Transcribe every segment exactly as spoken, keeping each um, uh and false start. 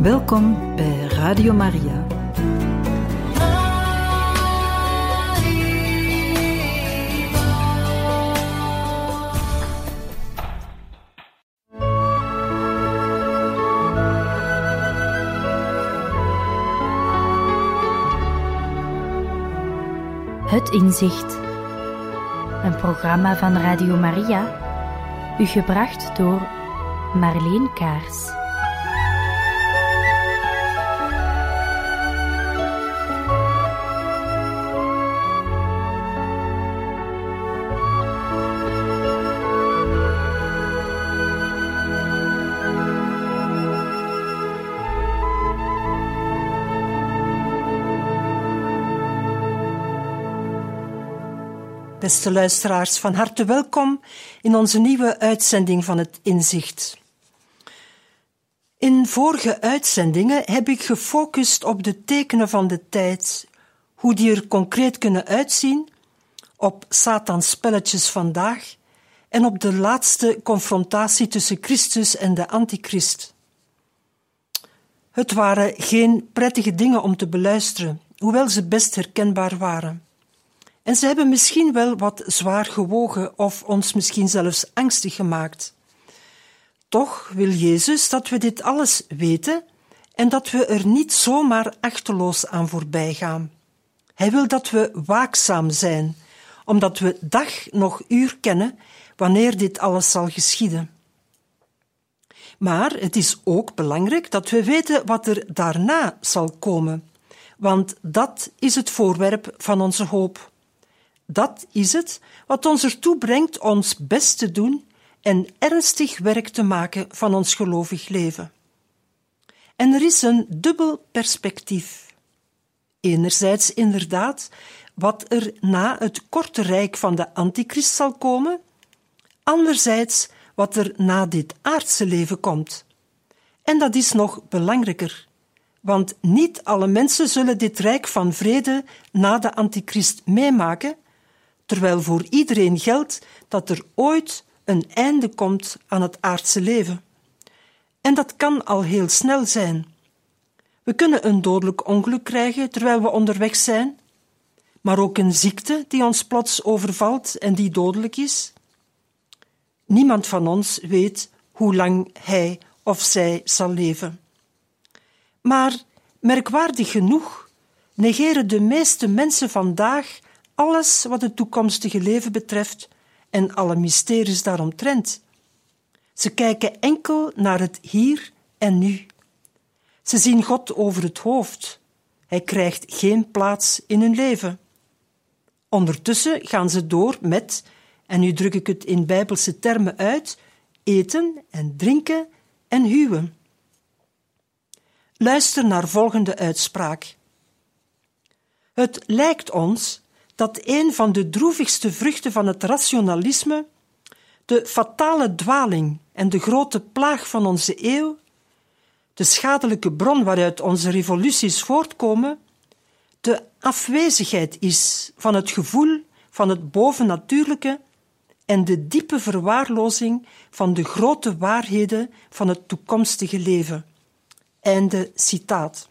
Welkom bij Radio Maria. Het Inzicht. Een programma van Radio Maria, u gebracht door Marleen Kaars. Beste luisteraars, van harte welkom in onze nieuwe uitzending van het Inzicht. In vorige uitzendingen heb ik gefocust op de tekenen van de tijd, hoe die er concreet kunnen uitzien, op Satans spelletjes vandaag en op de laatste confrontatie tussen Christus en de antichrist. Het waren geen prettige dingen om te beluisteren, hoewel ze best herkenbaar waren. En ze hebben misschien wel wat zwaar gewogen of ons misschien zelfs angstig gemaakt. Toch wil Jezus dat we dit alles weten en dat we er niet zomaar achteloos aan voorbij gaan. Hij wil dat we waakzaam zijn, omdat we dag nog uur kennen wanneer dit alles zal geschieden. Maar het is ook belangrijk dat we weten wat er daarna zal komen, want dat is het voorwerp van onze hoop. Dat is het wat ons ertoe brengt ons best te doen en ernstig werk te maken van ons gelovig leven. En er is een dubbel perspectief. Enerzijds inderdaad wat er na het korte rijk van de antichrist zal komen, anderzijds wat er na dit aardse leven komt. En dat is nog belangrijker, want niet alle mensen zullen dit rijk van vrede na de antichrist meemaken, terwijl voor iedereen geldt dat er ooit een einde komt aan het aardse leven. En dat kan al heel snel zijn. We kunnen een dodelijk ongeluk krijgen terwijl we onderweg zijn, maar ook een ziekte die ons plots overvalt en die dodelijk is. Niemand van ons weet hoe lang hij of zij zal leven. Maar merkwaardig genoeg negeren de meeste mensen vandaag alles wat het toekomstige leven betreft en alle mysteries daaromtrent. Ze kijken enkel naar het hier en nu. Ze zien God over het hoofd. Hij krijgt geen plaats in hun leven. Ondertussen gaan ze door met, en nu druk ik het in bijbelse termen uit, eten en drinken en huwen. Luister naar volgende uitspraak. Het lijkt ons dat een van de droevigste vruchten van het rationalisme, de fatale dwaling en de grote plaag van onze eeuw, de schadelijke bron waaruit onze revoluties voortkomen, de afwezigheid is van het gevoel van het bovennatuurlijke en de diepe verwaarlozing van de grote waarheden van het toekomstige leven. Einde citaat.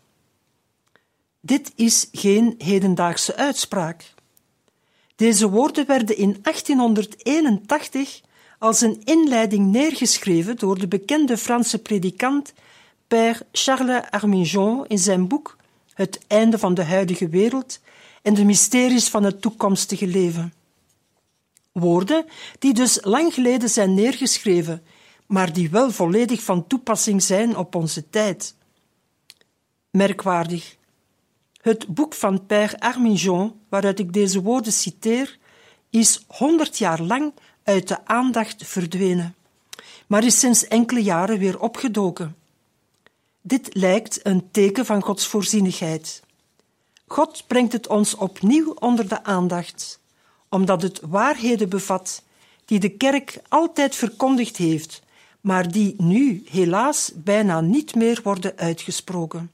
Dit is geen hedendaagse uitspraak. Deze woorden werden in achttienhonderdeenentachtig als een inleiding neergeschreven door de bekende Franse predikant Père Charles Arminjon in zijn boek Het einde van de huidige wereld en de mysteries van het toekomstige leven. Woorden die dus lang geleden zijn neergeschreven, maar die wel volledig van toepassing zijn op onze tijd. Merkwaardig. Het boek van Père Arminjon, waaruit ik deze woorden citeer, is honderd jaar lang uit de aandacht verdwenen, maar is sinds enkele jaren weer opgedoken. Dit lijkt een teken van Gods voorzienigheid. God brengt het ons opnieuw onder de aandacht, omdat het waarheden bevat die de kerk altijd verkondigd heeft, maar die nu helaas bijna niet meer worden uitgesproken.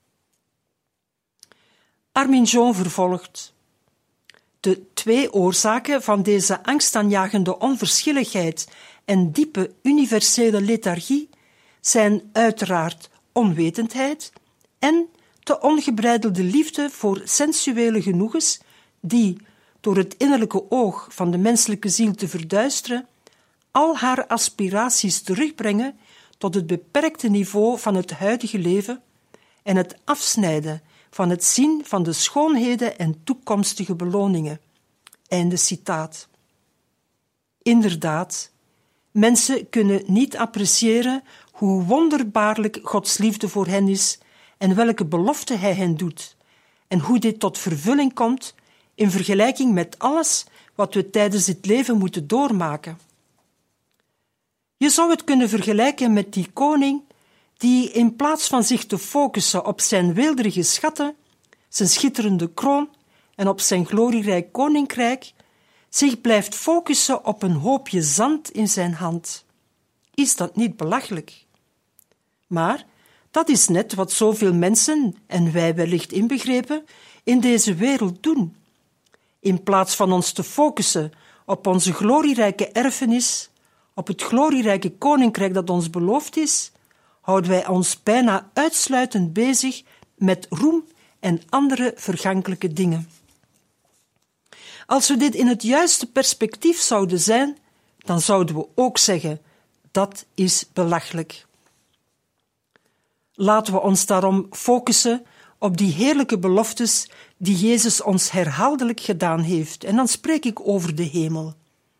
Arminjon vervolgt. De twee oorzaken van deze angstaanjagende onverschilligheid en diepe universele lethargie zijn uiteraard onwetendheid en de ongebreidelde liefde voor sensuele genoegens die, door het innerlijke oog van de menselijke ziel te verduisteren, al haar aspiraties terugbrengen tot het beperkte niveau van het huidige leven en het afsnijden van het zien van de schoonheden en toekomstige beloningen. Einde citaat. Inderdaad, mensen kunnen niet appreciëren hoe wonderbaarlijk Gods liefde voor hen is en welke belofte Hij hen doet, en hoe dit tot vervulling komt in vergelijking met alles wat we tijdens het leven moeten doormaken. Je zou het kunnen vergelijken met die koning die in plaats van zich te focussen op zijn weelderige schatten, zijn schitterende kroon en op zijn glorierijk koninkrijk, zich blijft focussen op een hoopje zand in zijn hand. Is dat niet belachelijk? Maar dat is net wat zoveel mensen, en wij wellicht inbegrepen, in deze wereld doen. In plaats van ons te focussen op onze glorierijke erfenis, op het glorierijke koninkrijk dat ons beloofd is, houden wij ons bijna uitsluitend bezig met roem en andere vergankelijke dingen. Als we dit in het juiste perspectief zouden zijn, dan zouden we ook zeggen, dat is belachelijk. Laten we ons daarom focussen op die heerlijke beloftes die Jezus ons herhaaldelijk gedaan heeft. En dan spreek ik over de hemel.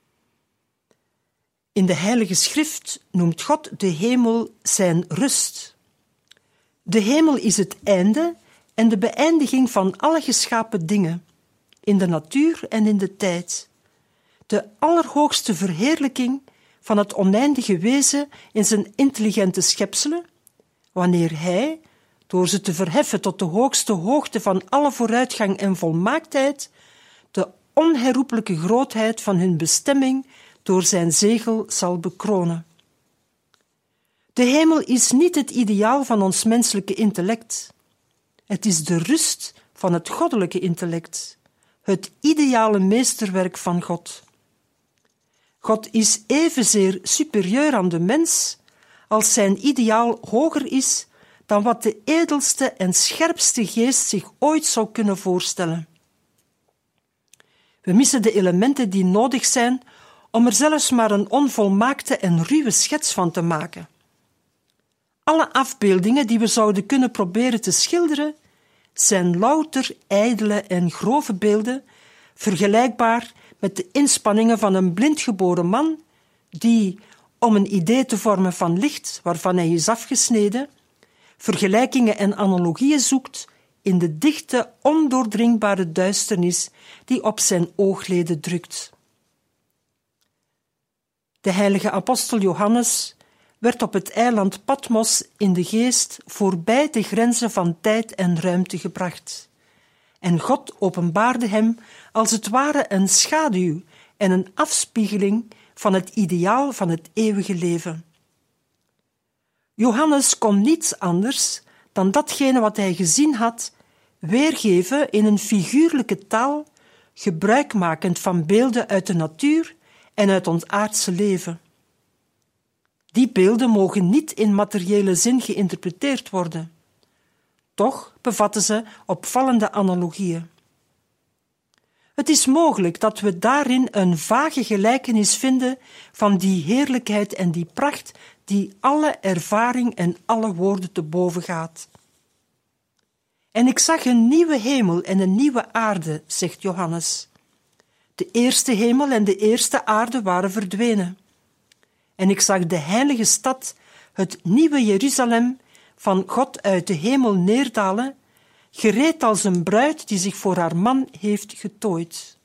In de Heilige Schrift noemt God de hemel zijn rust. De hemel is het einde en de beëindiging van alle geschapen dingen, in de natuur en in de tijd. De allerhoogste verheerlijking van het oneindige wezen in zijn intelligente schepselen, wanneer Hij, door ze te verheffen tot de hoogste hoogte van alle vooruitgang en volmaaktheid, de onherroepelijke grootheid van hun bestemming door zijn zegel zal bekronen. De hemel is niet het ideaal van ons menselijke intellect. Het is de rust van het goddelijke intellect, het ideale meesterwerk van God. God is evenzeer superieur aan de mens als zijn ideaal hoger is dan wat de edelste en scherpste geest zich ooit zou kunnen voorstellen. We missen de elementen die nodig zijn om er zelfs maar een onvolmaakte en ruwe schets van te maken. Alle afbeeldingen die we zouden kunnen proberen te schilderen, zijn louter ijdele en grove beelden, vergelijkbaar met de inspanningen van een blindgeboren man, die, om een idee te vormen van licht waarvan hij is afgesneden, vergelijkingen en analogieën zoekt in de dichte, ondoordringbare duisternis die op zijn oogleden drukt. De heilige apostel Johannes werd op het eiland Patmos in de geest voorbij de grenzen van tijd en ruimte gebracht. En God openbaarde hem als het ware een schaduw en een afspiegeling van het ideaal van het eeuwige leven. Johannes kon niets anders dan datgene wat hij gezien had, weergeven in een figuurlijke taal, gebruikmakend van beelden uit de natuur en uit ons aardse leven. Die beelden mogen niet in materiële zin geïnterpreteerd worden. Toch bevatten ze opvallende analogieën. Het is mogelijk dat we daarin een vage gelijkenis vinden van die heerlijkheid en die pracht die alle ervaring en alle woorden te boven gaat. En ik zag een nieuwe hemel en een nieuwe aarde, zegt Johannes. De eerste hemel en de eerste aarde waren verdwenen. En ik zag de heilige stad, het nieuwe Jeruzalem, van God uit de hemel neerdalen, gereed als een bruid die zich voor haar man heeft getooid.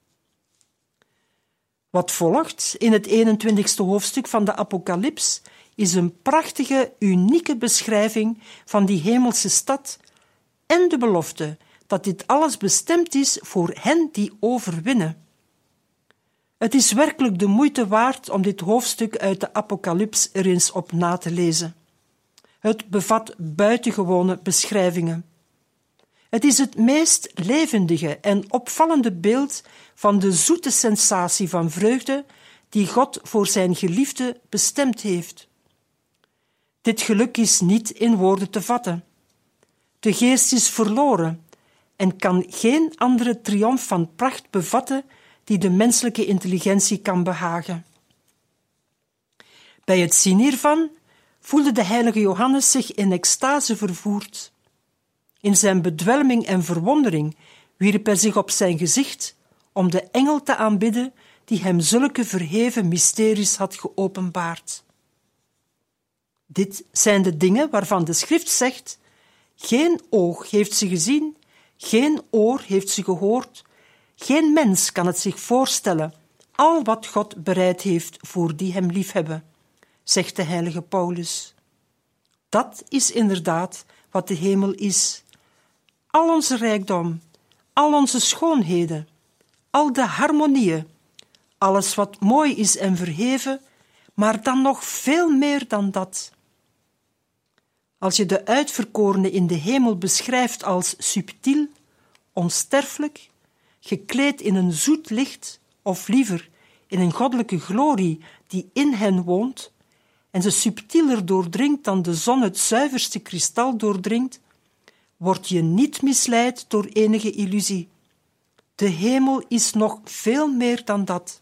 Wat volgt in het eenentwintigste hoofdstuk van de Apocalyps is een prachtige, unieke beschrijving van die hemelse stad en de belofte dat dit alles bestemd is voor hen die overwinnen. Het is werkelijk de moeite waard om dit hoofdstuk uit de Apocalyps er eens op na te lezen. Het bevat buitengewone beschrijvingen. Het is het meest levendige en opvallende beeld van de zoete sensatie van vreugde die God voor zijn geliefde bestemd heeft. Dit geluk is niet in woorden te vatten. De geest is verloren en kan geen andere triomf van pracht bevatten die de menselijke intelligentie kan behagen. Bij het zien hiervan voelde de heilige Johannes zich in extase vervoerd. In zijn bedwelming en verwondering wierp hij zich op zijn gezicht om de engel te aanbidden die hem zulke verheven mysteries had geopenbaard. Dit zijn de dingen waarvan de schrift zegt: geen oog heeft ze gezien, geen oor heeft ze gehoord, geen mens kan het zich voorstellen, al wat God bereid heeft voor die hem liefhebben, zegt de heilige Paulus. Dat is inderdaad wat de hemel is. Al onze rijkdom, al onze schoonheden, al de harmonieën, alles wat mooi is en verheven, maar dan nog veel meer dan dat. Als je de uitverkorene in de hemel beschrijft als subtiel, onsterfelijk, gekleed in een zoet licht, of liever in een goddelijke glorie die in hen woont, en ze subtieler doordringt dan de zon het zuiverste kristal doordringt, word je niet misleid door enige illusie. De hemel is nog veel meer dan dat.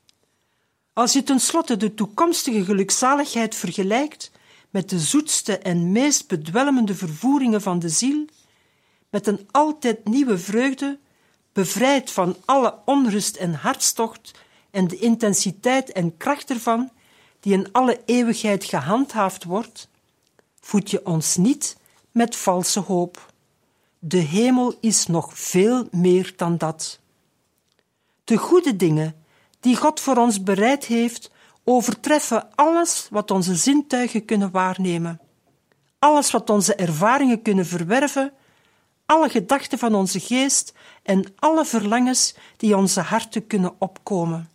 Als je tenslotte de toekomstige gelukzaligheid vergelijkt met de zoetste en meest bedwelmende vervoeringen van de ziel, met een altijd nieuwe vreugde, bevrijd van alle onrust en hartstocht en de intensiteit en kracht ervan, die in alle eeuwigheid gehandhaafd wordt, voed je ons niet met valse hoop. De hemel is nog veel meer dan dat. De goede dingen die God voor ons bereid heeft, overtreffen alles wat onze zintuigen kunnen waarnemen, alles wat onze ervaringen kunnen verwerven, alle gedachten van onze geest en alle verlangens die onze harten kunnen opkomen.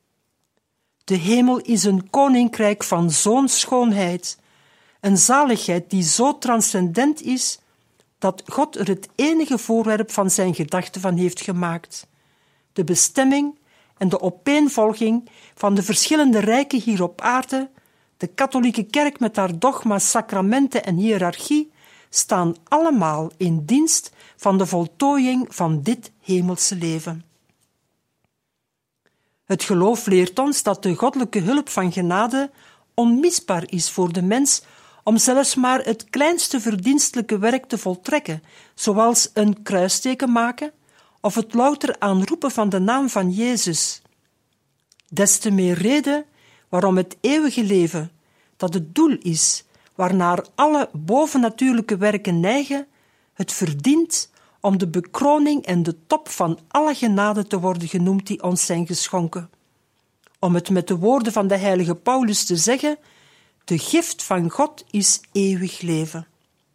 De hemel is een koninkrijk van zo'n schoonheid, een zaligheid die zo transcendent is, dat God er het enige voorwerp van zijn gedachten van heeft gemaakt. De bestemming en de opeenvolging van de verschillende rijken hier op aarde, de katholieke kerk met haar dogma's, sacramenten en hiërarchie, staan allemaal in dienst van de voltooiing van dit hemelse leven. Het geloof leert ons dat de goddelijke hulp van genade onmisbaar is voor de mens om zelfs maar het kleinste verdienstelijke werk te voltrekken, zoals een kruisteken maken of het louter aanroepen van de naam van Jezus. Des te meer reden waarom het eeuwige leven, dat het doel is, waarnaar alle bovennatuurlijke werken neigen, het verdient om de bekroning en de top van alle genade te worden genoemd die ons zijn geschonken. Om het met de woorden van de heilige Paulus te zeggen: de gift van God is eeuwig leven.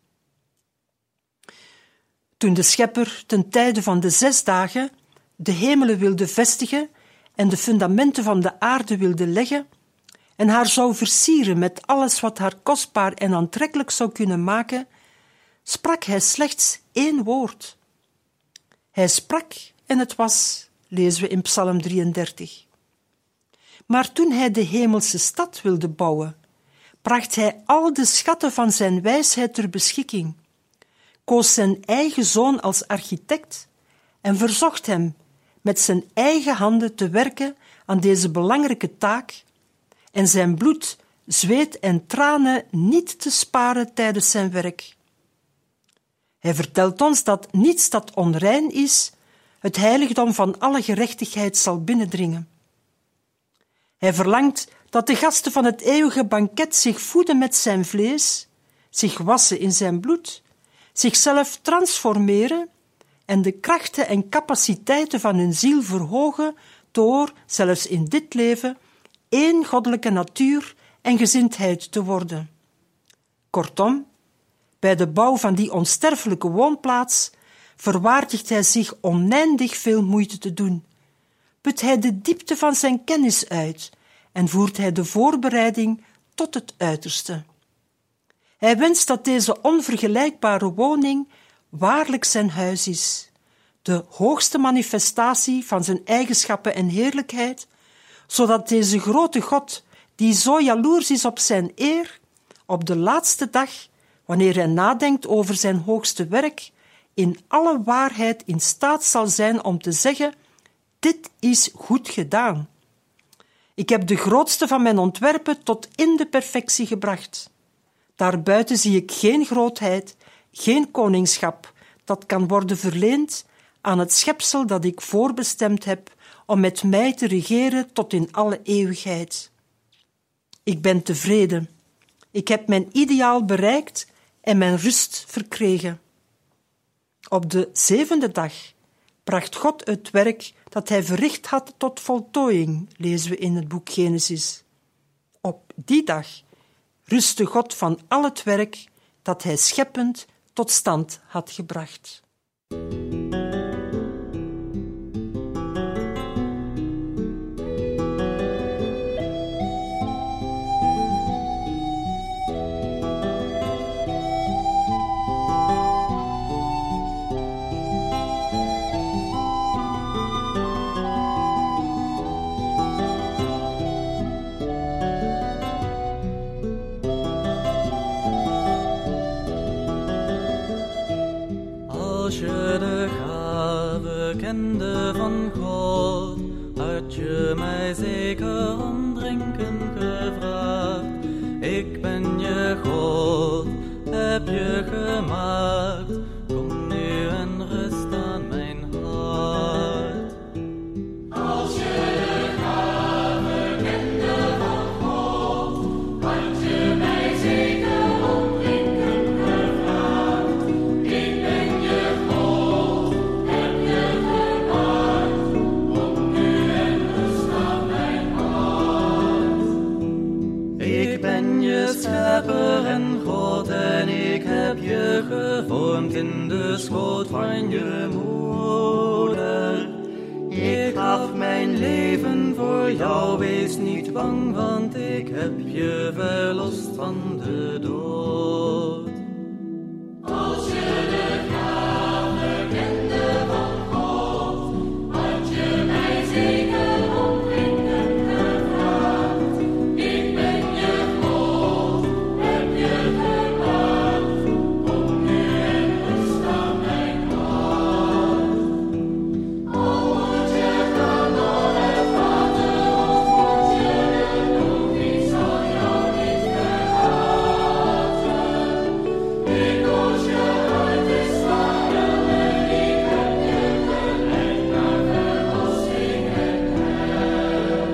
Toen de Schepper ten tijde van de zes dagen de hemelen wilde vestigen en de fundamenten van de aarde wilde leggen en haar zou versieren met alles wat haar kostbaar en aantrekkelijk zou kunnen maken, sprak hij slechts één woord. Hij sprak en het was, lezen we in Psalm drieëndertig. Maar toen hij de hemelse stad wilde bouwen, bracht hij al de schatten van zijn wijsheid ter beschikking, koos zijn eigen zoon als architect en verzocht hem met zijn eigen handen te werken aan deze belangrijke taak en zijn bloed, zweet en tranen niet te sparen tijdens zijn werk. Hij vertelt ons dat niets dat onrein is, het heiligdom van alle gerechtigheid zal binnendringen. Hij verlangt dat de gasten van het eeuwige banket zich voeden met zijn vlees, zich wassen in zijn bloed, zichzelf transformeren en de krachten en capaciteiten van hun ziel verhogen door, zelfs in dit leven, één goddelijke natuur en gezindheid te worden. Kortom, bij de bouw van die onsterfelijke woonplaats verwaardigt hij zich oneindig veel moeite te doen, put hij de diepte van zijn kennis uit en voert hij de voorbereiding tot het uiterste. Hij wenst dat deze onvergelijkbare woning waarlijk zijn huis is, de hoogste manifestatie van zijn eigenschappen en heerlijkheid, zodat deze grote God, die zo jaloers is op zijn eer, op de laatste dag, wanneer hij nadenkt over zijn hoogste werk, in alle waarheid in staat zal zijn om te zeggen: dit is goed gedaan. Ik heb de grootste van mijn ontwerpen tot in de perfectie gebracht. Daarbuiten zie ik geen grootheid, geen koningschap dat kan worden verleend aan het schepsel dat ik voorbestemd heb om met mij te regeren tot in alle eeuwigheid. Ik ben tevreden. Ik heb mijn ideaal bereikt en mijn rust verkregen. Op de zevende dag bracht God het werk dat hij verricht had tot voltooiing, lezen we in het boek Genesis. Op die dag rustte God van al het werk dat hij scheppend tot stand had gebracht. Als je de gave kende van God, had je mij zeker om drinken gevraagd. Ik ben je God, heb je gemaakt, kom nu en rust aan mijn hart. Als je de gave kende van God, had je mij zeker om drinken gevraagd. Ik ben je God, heb je gemaakt, kom nu en rust aan mijn hart. Ik ben je schepper en God en ik heb je gevormd in de schoot van je moeder. Ik gaf mijn leven voor jou, wees niet bang, want ik heb je verlost van de dood. Als je de gave kende van God, had je mij zeker om drinken gevraagd. Ik ben je God, heb je gemaakt, kom nu en rust aan mijn hart. O, moet je gaan door het water, of moet je de dood, ik zal jou niet verlaten. Ik koos je uit Israël en ik heb je geleid naar verlossing en heil.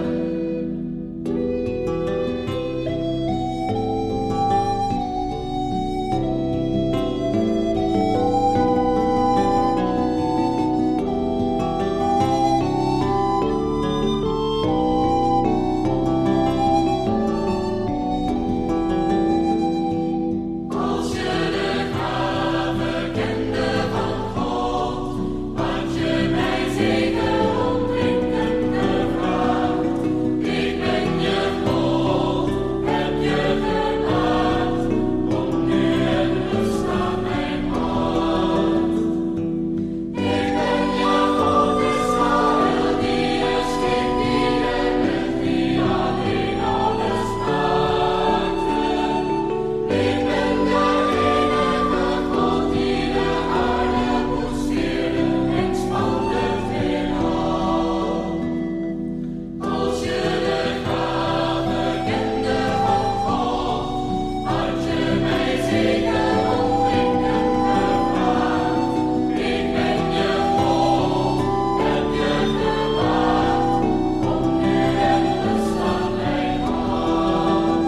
Als je de gave kende van God, had je mij zeker om drinken gevraagd. Ik ben je God, heb je gemaakt, kom nu en rust aan mijn hart. Ik ben je God, Israël, die je schikt, die je bent, die alleen alles maakte. Ik ben de enige God die de aarde poetseerde en spande het heelal. Als je de gave kende van God, had je mij zeker om drinken gevraagd. Ik ben je God, heb je gemaakt, kom nu en rust aan mijn hart.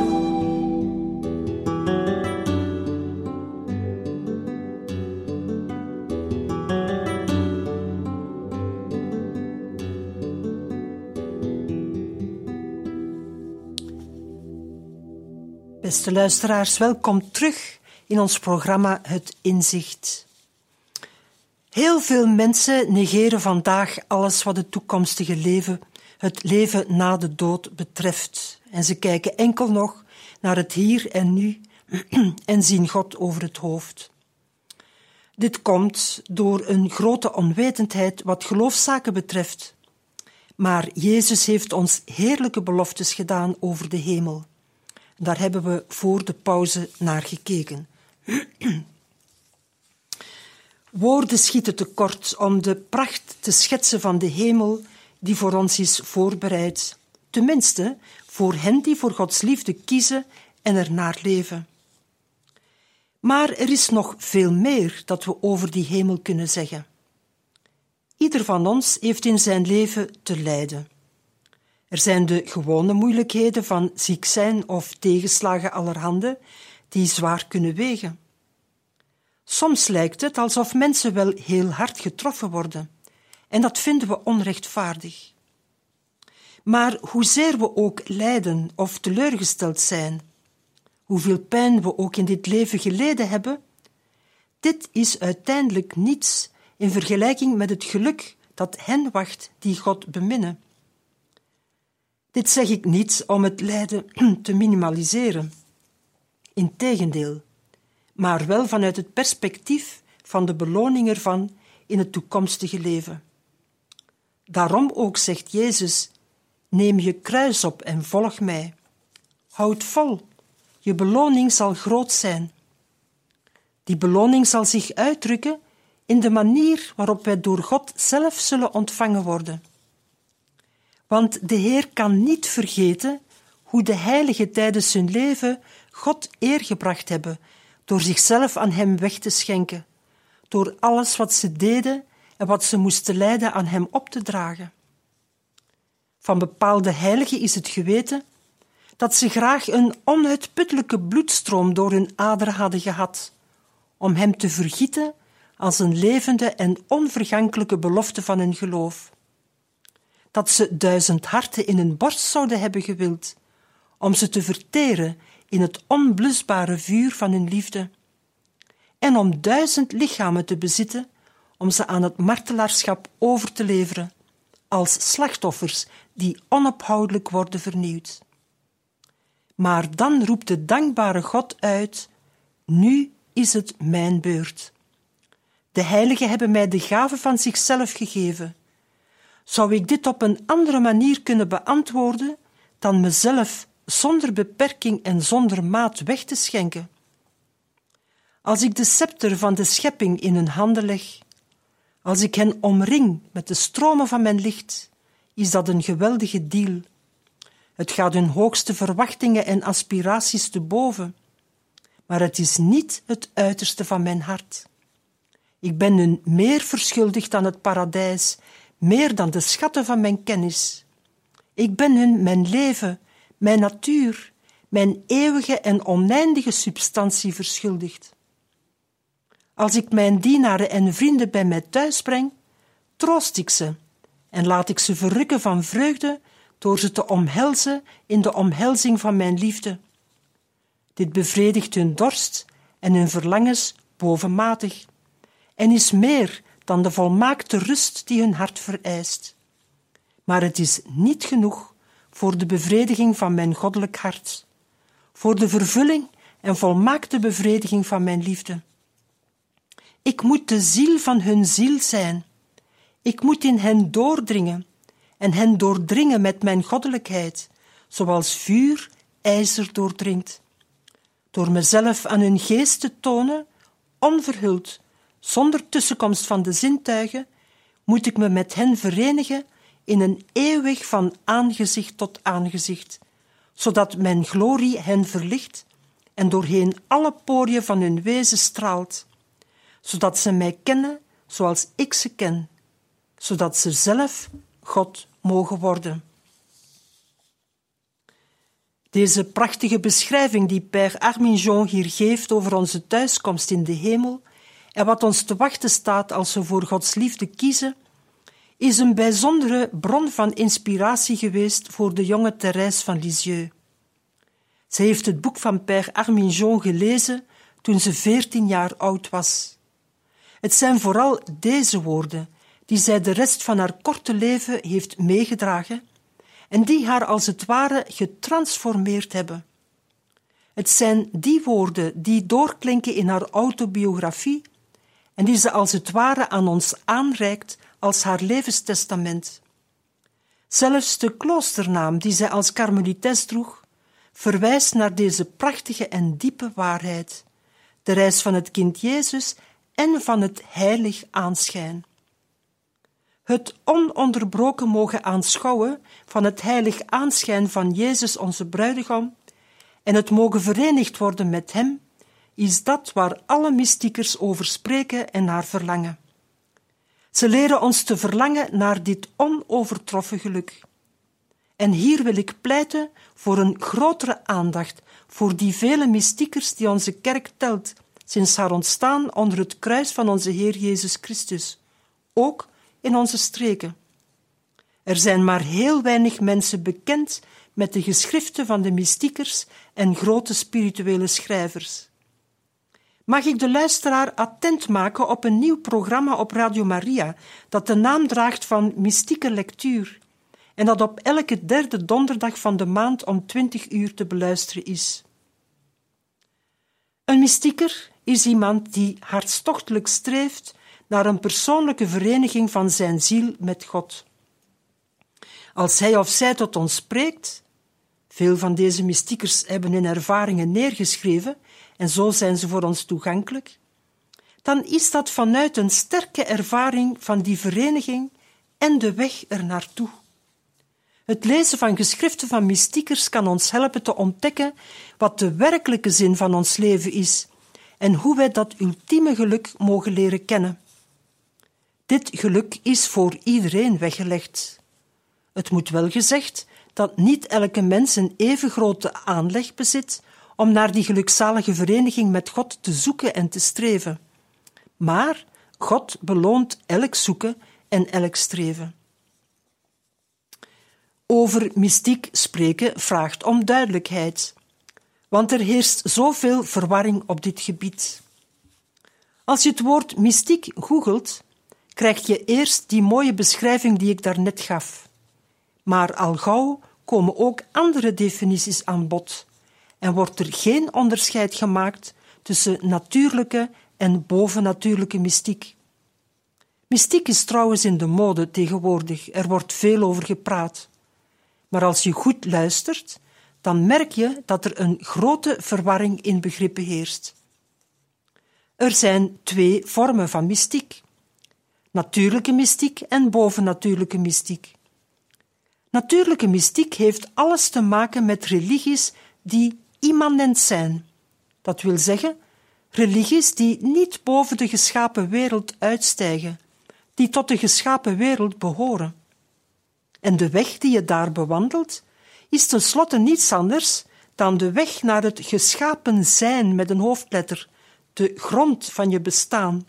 Beste luisteraars, welkom terug in ons programma Het Inzicht. Heel veel mensen negeren vandaag alles wat het toekomstige leven, het leven na de dood betreft. En ze kijken enkel nog naar het hier en nu en zien God over het hoofd. Dit komt door een grote onwetendheid wat geloofszaken betreft. Maar Jezus heeft ons heerlijke beloftes gedaan over de hemel. Daar hebben we voor de pauze naar gekeken. Woorden schieten tekort om de pracht te schetsen van de hemel die voor ons is voorbereid. Tenminste, voor hen die voor Gods liefde kiezen en ernaar leven. Maar er is nog veel meer dat we over die hemel kunnen zeggen. Ieder van ons heeft in zijn leven te lijden. Er zijn de gewone moeilijkheden van ziek zijn of tegenslagen allerhande die zwaar kunnen wegen. Soms lijkt het alsof mensen wel heel hard getroffen worden, en dat vinden we onrechtvaardig. Maar hoezeer we ook lijden of teleurgesteld zijn, hoeveel pijn we ook in dit leven geleden hebben, dit is uiteindelijk niets in vergelijking met het geluk dat hen wacht die God beminnen. Dit zeg ik niet om het lijden te minimaliseren. Integendeel, maar wel vanuit het perspectief van de beloning ervan in het toekomstige leven. Daarom ook zegt Jezus, neem je kruis op en volg mij. Houd vol, je beloning zal groot zijn. Die beloning zal zich uitdrukken in de manier waarop wij door God zelf zullen ontvangen worden. Want de Heer kan niet vergeten hoe de heiligen tijdens hun leven God eer gebracht hebben door zichzelf aan Hem weg te schenken, door alles wat ze deden en wat ze moesten lijden aan Hem op te dragen. Van bepaalde heiligen is het geweten dat ze graag een onuitputtelijke bloedstroom door hun aderen hadden gehad, om Hem te vergieten als een levende en onvergankelijke belofte van hun geloof. Dat ze duizend harten in hun borst zouden hebben gewild, om ze te verteren in het onblusbare vuur van hun liefde, en om duizend lichamen te bezitten, om ze aan het martelaarschap over te leveren, als slachtoffers die onophoudelijk worden vernieuwd. Maar dan roept de dankbare God uit, nu is het mijn beurt. De heiligen hebben mij de gave van zichzelf gegeven. Zou ik dit op een andere manier kunnen beantwoorden dan mezelf zonder beperking en zonder maat weg te schenken? Als ik de scepter van de schepping in hun handen leg, als ik hen omring met de stromen van mijn licht, is dat een geweldige deal. Het gaat hun hoogste verwachtingen en aspiraties te boven, maar het is niet het uiterste van mijn hart. Ik ben hun meer verschuldigd dan het paradijs, meer dan de schatten van mijn kennis. Ik ben hun mijn leven, mijn natuur, mijn eeuwige en oneindige substantie verschuldigd. Als ik mijn dienaren en vrienden bij mij thuis breng, troost ik ze en laat ik ze verrukken van vreugde door ze te omhelzen in de omhelzing van mijn liefde. Dit bevredigt hun dorst en hun verlangens bovenmatig en is meer dan de volmaakte rust die hun hart vereist. Maar het is niet genoeg voor de bevrediging van mijn goddelijk hart, voor de vervulling en volmaakte bevrediging van mijn liefde. Ik moet de ziel van hun ziel zijn. Ik moet in hen doordringen en hen doordringen met mijn goddelijkheid, zoals vuur ijzer doordringt. Door mezelf aan hun geest te tonen, onverhuld, zonder tussenkomst van de zintuigen, moet ik me met hen verenigen in een eeuwig van aangezicht tot aangezicht, zodat mijn glorie hen verlicht en doorheen alle poriën van hun wezen straalt, zodat ze mij kennen zoals ik ze ken, zodat ze zelf God mogen worden. Deze prachtige beschrijving die Père Arminjon hier geeft over onze thuiskomst in de hemel en wat ons te wachten staat als we voor Gods liefde kiezen, is een bijzondere bron van inspiratie geweest voor de jonge Thérèse van Lisieux. Ze heeft het boek van Père Arminjon gelezen toen ze veertien jaar oud was. Het zijn vooral deze woorden die zij de rest van haar korte leven heeft meegedragen en die haar als het ware getransformeerd hebben. Het zijn die woorden die doorklinken in haar autobiografie en die ze als het ware aan ons aanreikt als haar levenstestament. Zelfs de kloosternaam die zij als karmelites droeg, verwijst naar deze prachtige en diepe waarheid, de reis van het kind Jezus en van het heilig aanschijn. Het ononderbroken mogen aanschouwen van het heilig aanschijn van Jezus onze bruidegom en het mogen verenigd worden met hem, is dat waar alle mystiekers over spreken en naar verlangen. Ze leren ons te verlangen naar dit onovertroffen geluk. En hier wil ik pleiten voor een grotere aandacht voor die vele mystiekers die onze kerk telt, sinds haar ontstaan onder het kruis van onze Heer Jezus Christus, ook in onze streken. Er zijn maar heel weinig mensen bekend met de geschriften van de mystiekers en grote spirituele schrijvers. Mag ik de luisteraar attent maken op een nieuw programma op Radio Maria dat de naam draagt van Mystieke Lectuur en dat op elke derde donderdag van de maand om twintig uur te beluisteren is. Een mystieker is iemand die hartstochtelijk streeft naar een persoonlijke vereniging van zijn ziel met God. Als hij of zij tot ons spreekt, veel van deze mystiekers hebben hun ervaringen neergeschreven en zo zijn ze voor ons toegankelijk, dan is dat vanuit een sterke ervaring van die vereniging en de weg ernaartoe. Het lezen van geschriften van mystiekers kan ons helpen te ontdekken wat de werkelijke zin van ons leven is en hoe wij dat ultieme geluk mogen leren kennen. Dit geluk is voor iedereen weggelegd. Het moet wel gezegd dat niet elke mens een even grote aanleg bezit om naar die gelukzalige vereniging met God te zoeken en te streven. Maar God beloont elk zoeken en elk streven. Over mystiek spreken vraagt om duidelijkheid, want er heerst zoveel verwarring op dit gebied. Als je het woord mystiek googelt, krijg je eerst die mooie beschrijving die ik daarnet gaf. Maar al gauw komen ook andere definities aan bod en wordt er geen onderscheid gemaakt tussen natuurlijke en bovennatuurlijke mystiek. Mystiek is trouwens in de mode tegenwoordig, er wordt veel over gepraat. Maar als je goed luistert, dan merk je dat er een grote verwarring in begrippen heerst. Er zijn twee vormen van mystiek: natuurlijke mystiek en bovennatuurlijke mystiek. Natuurlijke mystiek heeft alles te maken met religies die immanent zijn. Dat wil zeggen, religies die niet boven de geschapen wereld uitstijgen, die tot de geschapen wereld behoren. En de weg die je daar bewandelt, is tenslotte niets anders dan de weg naar het geschapen zijn met een hoofdletter, de grond van je bestaan.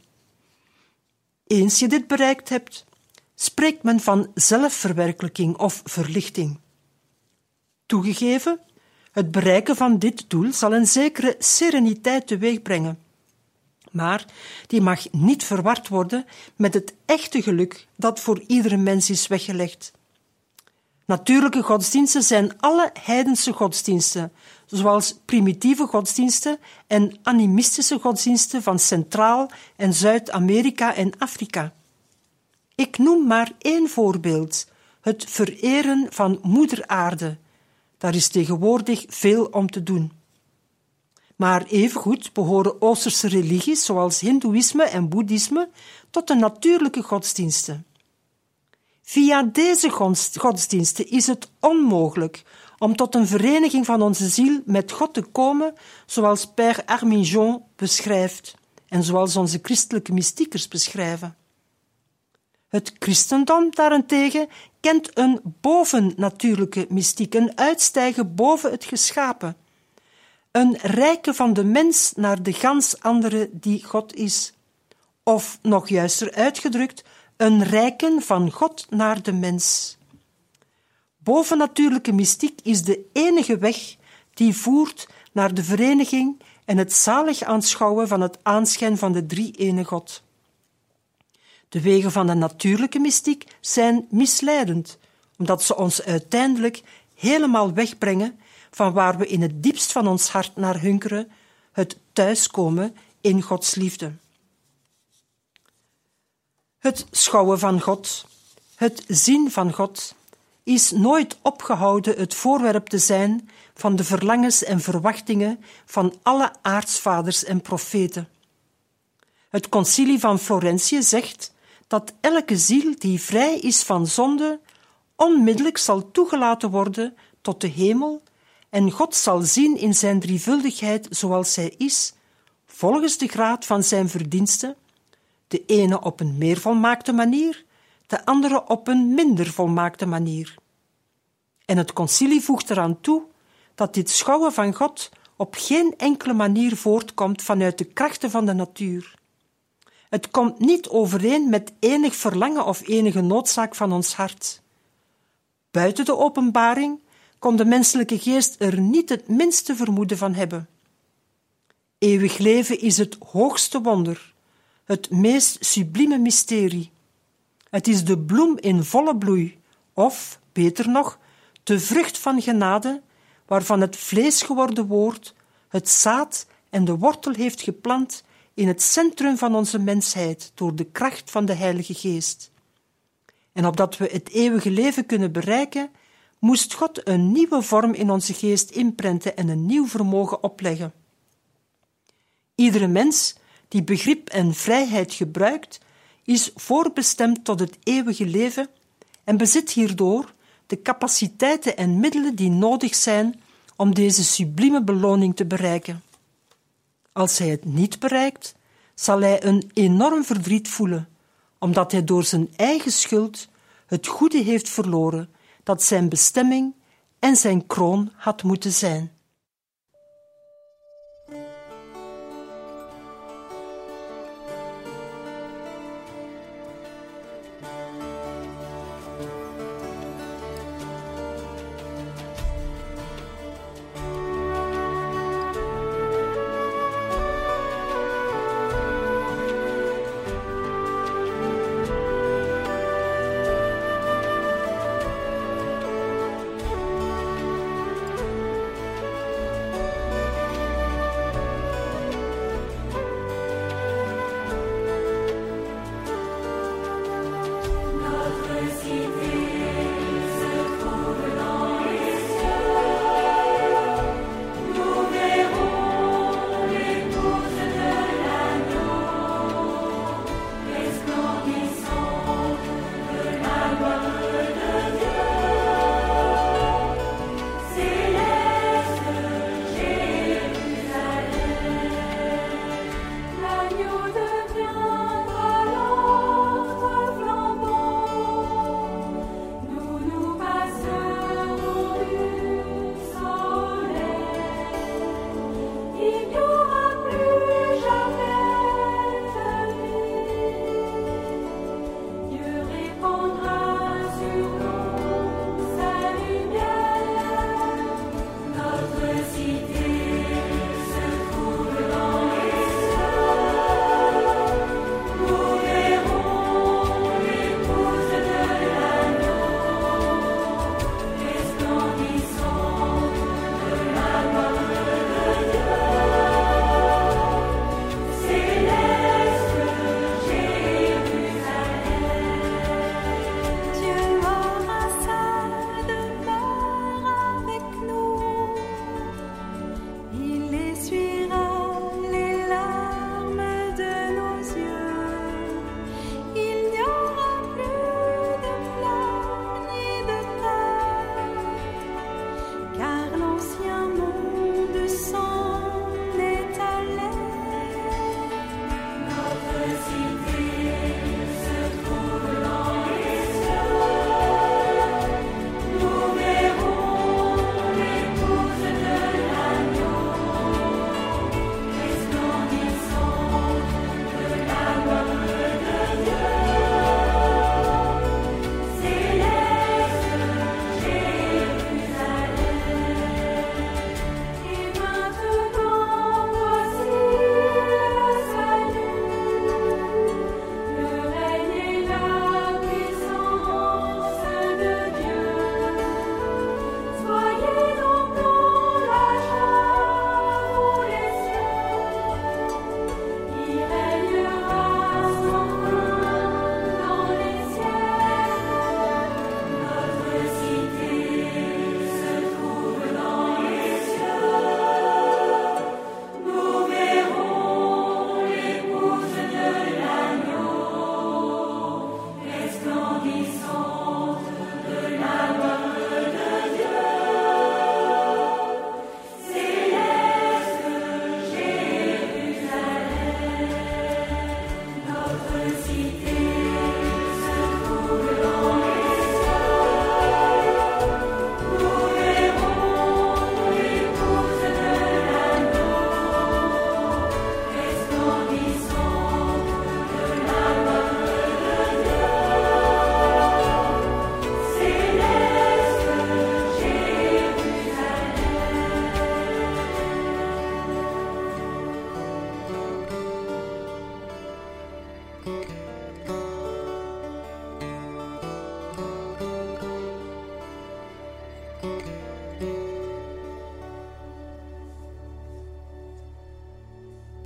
Eens je dit bereikt hebt, spreekt men van zelfverwerkelijking of verlichting. Toegegeven, het bereiken van dit doel zal een zekere sereniteit teweegbrengen. Maar die mag niet verward worden met het echte geluk dat voor iedere mens is weggelegd. Natuurlijke godsdiensten zijn alle heidense godsdiensten, zoals primitieve godsdiensten en animistische godsdiensten van Centraal- en Zuid-Amerika en Afrika. Ik noem maar één voorbeeld, het vereren van Moeder Aarde. Daar is tegenwoordig veel om te doen. Maar evengoed behoren Oosterse religies, zoals Hindoeïsme en Boeddhisme, tot de natuurlijke godsdiensten. Via deze godsdiensten is het onmogelijk om tot een vereniging van onze ziel met God te komen, zoals Père Arminjon beschrijft en zoals onze christelijke mystiekers beschrijven. Het christendom daarentegen kent een bovennatuurlijke mystiek, een uitstijgen boven het geschapen, een reiken van de mens naar de gans andere die God is, of nog juister uitgedrukt, een reiken van God naar de mens. Bovennatuurlijke mystiek is de enige weg die voert naar de vereniging en het zalig aanschouwen van het aanschijn van de drie-ene God. De wegen van de natuurlijke mystiek zijn misleidend, omdat ze ons uiteindelijk helemaal wegbrengen van waar we in het diepst van ons hart naar hunkeren, het thuiskomen in Gods liefde. Het schouwen van God, het zien van God is nooit opgehouden het voorwerp te zijn van de verlangens en verwachtingen van alle aartsvaders en profeten. Het concilie van Florentië zegt dat elke ziel die vrij is van zonde onmiddellijk zal toegelaten worden tot de hemel en God zal zien in zijn drievuldigheid zoals zij is, volgens de graad van zijn verdiensten, de ene op een meer volmaakte manier, de andere op een minder volmaakte manier. En het concilie voegt eraan toe dat dit schouwen van God op geen enkele manier voortkomt vanuit de krachten van de natuur. Het komt niet overeen met enig verlangen of enige noodzaak van ons hart. Buiten de openbaring kon de menselijke geest er niet het minste vermoeden van hebben. Eeuwig leven is het hoogste wonder, het meest sublieme mysterie. Het is de bloem in volle bloei, of, beter nog, de vrucht van genade, waarvan het vlees geworden woord, het zaad en de wortel heeft geplant in het centrum van onze mensheid door de kracht van de Heilige Geest. En opdat we het eeuwige leven kunnen bereiken, moest God een nieuwe vorm in onze geest inprenten en een nieuw vermogen opleggen. Iedere mens die begrip en vrijheid gebruikt, is voorbestemd tot het eeuwige leven en bezit hierdoor de capaciteiten en middelen die nodig zijn om deze sublieme beloning te bereiken. Als hij het niet bereikt, zal hij een enorm verdriet voelen, omdat hij door zijn eigen schuld het goede heeft verloren dat zijn bestemming en zijn kroon had moeten zijn.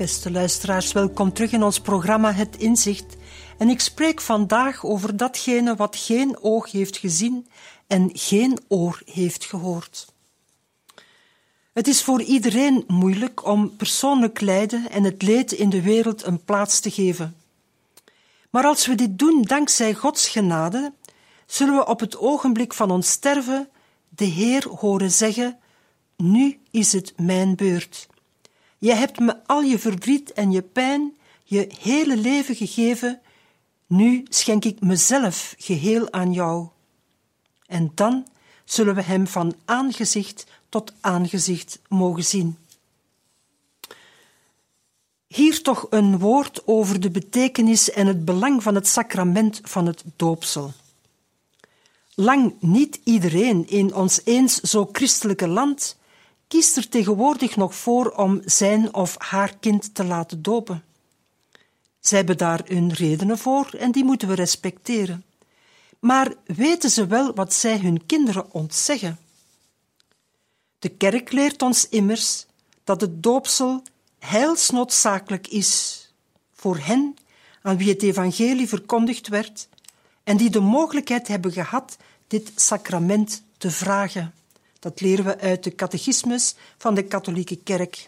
Beste luisteraars, welkom terug in ons programma Het Inzicht. En ik spreek vandaag over datgene wat geen oog heeft gezien en geen oor heeft gehoord. Het is voor iedereen moeilijk om persoonlijk lijden en het leed in de wereld een plaats te geven. Maar als we dit doen dankzij Gods genade, zullen we op het ogenblik van ons sterven de Heer horen zeggen: nu is het mijn beurt. Je hebt me al je verdriet en je pijn, je hele leven gegeven, nu schenk ik mezelf geheel aan jou. En dan zullen we hem van aangezicht tot aangezicht mogen zien. Hier toch een woord over de betekenis en het belang van het sacrament van het doopsel. Lang niet iedereen in ons eens zo christelijke land kiest er tegenwoordig nog voor om zijn of haar kind te laten dopen. Zij hebben daar hun redenen voor en die moeten we respecteren. Maar weten ze wel wat zij hun kinderen ontzeggen? De kerk leert ons immers dat het doopsel heilsnoodzakelijk is voor hen aan wie het evangelie verkondigd werd en die de mogelijkheid hebben gehad dit sacrament te vragen. Dat leren we uit de catechismus van de katholieke kerk.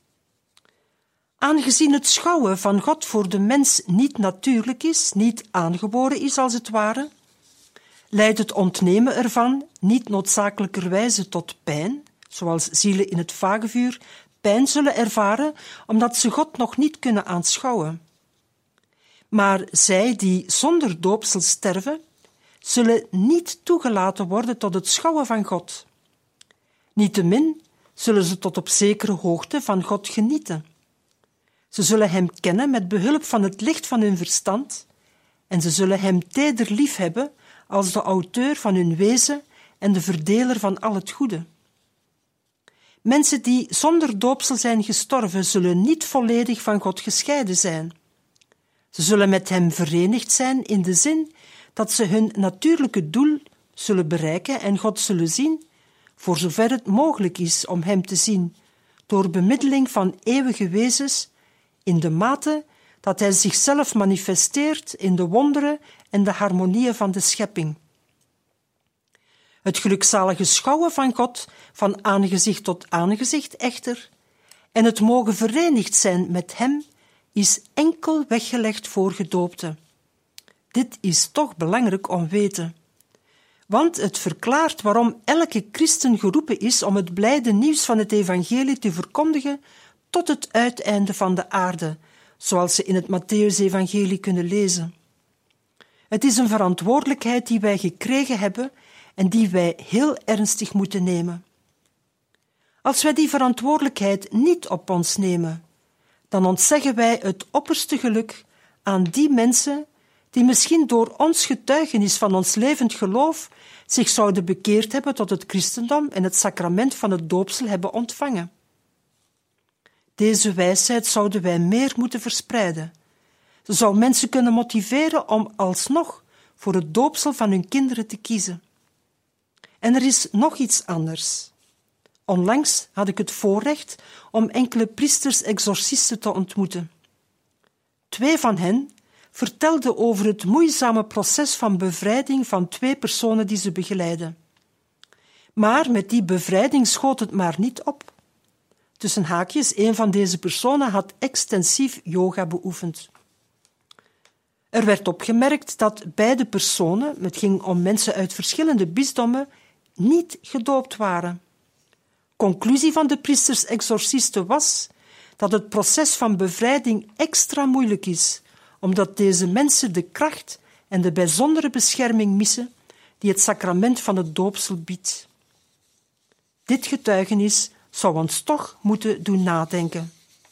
Aangezien het schouwen van God voor de mens niet natuurlijk is, niet aangeboren is als het ware, leidt het ontnemen ervan niet noodzakelijkerwijze tot pijn, zoals zielen in het vagevuur pijn zullen ervaren, omdat ze God nog niet kunnen aanschouwen. Maar zij die zonder doopsel sterven, zullen niet toegelaten worden tot het schouwen van God. Niettemin zullen ze tot op zekere hoogte van God genieten. Ze zullen hem kennen met behulp van het licht van hun verstand en ze zullen hem teder liefhebben als de auteur van hun wezen en de verdeler van al het goede. Mensen die zonder doopsel zijn gestorven, zullen niet volledig van God gescheiden zijn. Ze zullen met hem verenigd zijn in de zin dat ze hun natuurlijke doel zullen bereiken en God zullen zien, voor zover het mogelijk is om hem te zien, door bemiddeling van eeuwige wezens, in de mate dat hij zichzelf manifesteert in de wonderen en de harmonieën van de schepping. Het gelukzalige schouwen van God, van aangezicht tot aangezicht echter, en het mogen verenigd zijn met hem, is enkel weggelegd voor gedoopten. Dit is toch belangrijk om weten. Want het verklaart waarom elke christen geroepen is om het blijde nieuws van het evangelie te verkondigen tot het uiteinde van de aarde, zoals ze in het Mattheüs-evangelie kunnen lezen. Het is een verantwoordelijkheid die wij gekregen hebben en die wij heel ernstig moeten nemen. Als wij die verantwoordelijkheid niet op ons nemen, dan ontzeggen wij het opperste geluk aan die mensen die misschien door ons getuigenis van ons levend geloof zich zouden bekeerd hebben tot het christendom en het sacrament van het doopsel hebben ontvangen. Deze wijsheid zouden wij meer moeten verspreiden. Ze zou mensen kunnen motiveren om alsnog voor het doopsel van hun kinderen te kiezen. En er is nog iets anders. Onlangs had ik het voorrecht om enkele priesters-exorcisten te ontmoeten. Twee van hen vertelden over het moeizame proces van bevrijding van twee personen die ze begeleiden. Maar met die bevrijding schoot het maar niet op. Tussen haakjes, een van deze personen had extensief yoga beoefend. Er werd opgemerkt dat beide personen, het ging om mensen uit verschillende bisdommen, niet gedoopt waren. Conclusie van de priesters-exorcisten was dat het proces van bevrijding extra moeilijk is, omdat deze mensen de kracht en de bijzondere bescherming missen die het sacrament van het doopsel biedt. Dit getuigenis zou ons toch moeten doen nadenken.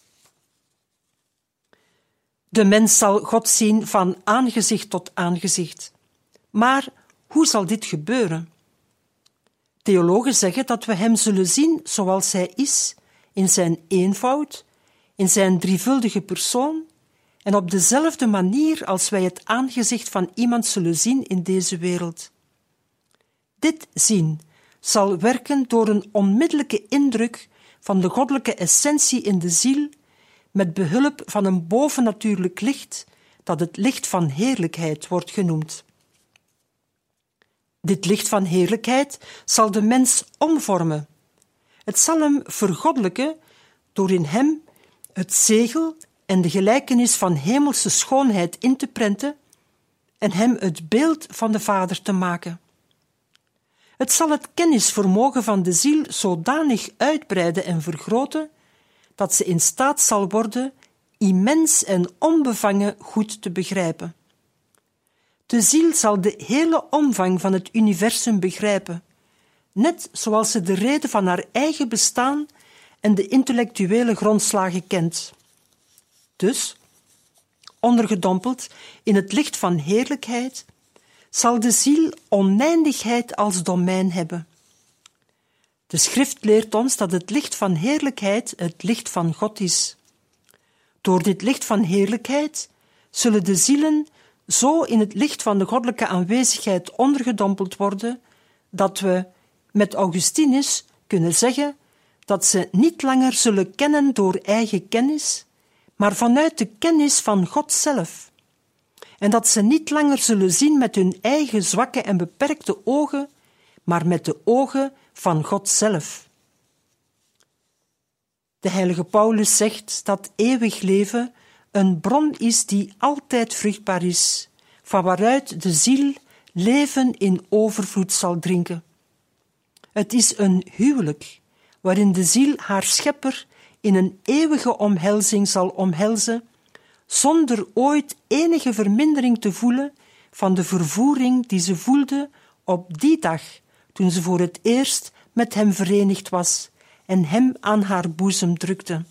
De mens zal God zien van aangezicht tot aangezicht. Maar hoe zal dit gebeuren? Theologen zeggen dat we hem zullen zien zoals hij is, in zijn eenvoud, in zijn drievuldige persoon en op dezelfde manier als wij het aangezicht van iemand zullen zien in deze wereld. Dit zien zal werken door een onmiddellijke indruk van de goddelijke essentie in de ziel, met behulp van een bovennatuurlijk licht dat het licht van heerlijkheid wordt genoemd. Dit licht van heerlijkheid zal de mens omvormen. Het zal hem vergoddelijken door in hem het zegel en de gelijkenis van hemelse schoonheid in te prenten en hem het beeld van de Vader te maken. Het zal het kennisvermogen van de ziel zodanig uitbreiden en vergroten dat ze in staat zal worden immens en onbevangen goed te begrijpen. De ziel zal de hele omvang van het universum begrijpen, net zoals ze de reden van haar eigen bestaan en de intellectuele grondslagen kent. Dus, ondergedompeld in het licht van heerlijkheid, zal de ziel oneindigheid als domein hebben. De schrift leert ons dat het licht van heerlijkheid het licht van God is. Door dit licht van heerlijkheid zullen de zielen zo in het licht van de goddelijke aanwezigheid ondergedompeld worden, dat we met Augustinus kunnen zeggen dat ze niet langer zullen kennen door eigen kennis, maar vanuit de kennis van God zelf. En dat ze niet langer zullen zien met hun eigen zwakke en beperkte ogen, maar met de ogen van God zelf. De heilige Paulus zegt dat eeuwig leven een bron is die altijd vruchtbaar is, van waaruit de ziel leven in overvloed zal drinken. Het is een huwelijk, waarin de ziel haar schepper in een eeuwige omhelzing zal omhelzen, zonder ooit enige vermindering te voelen van de vervoering die ze voelde op die dag, toen ze voor het eerst met hem verenigd was en hem aan haar boezem drukte.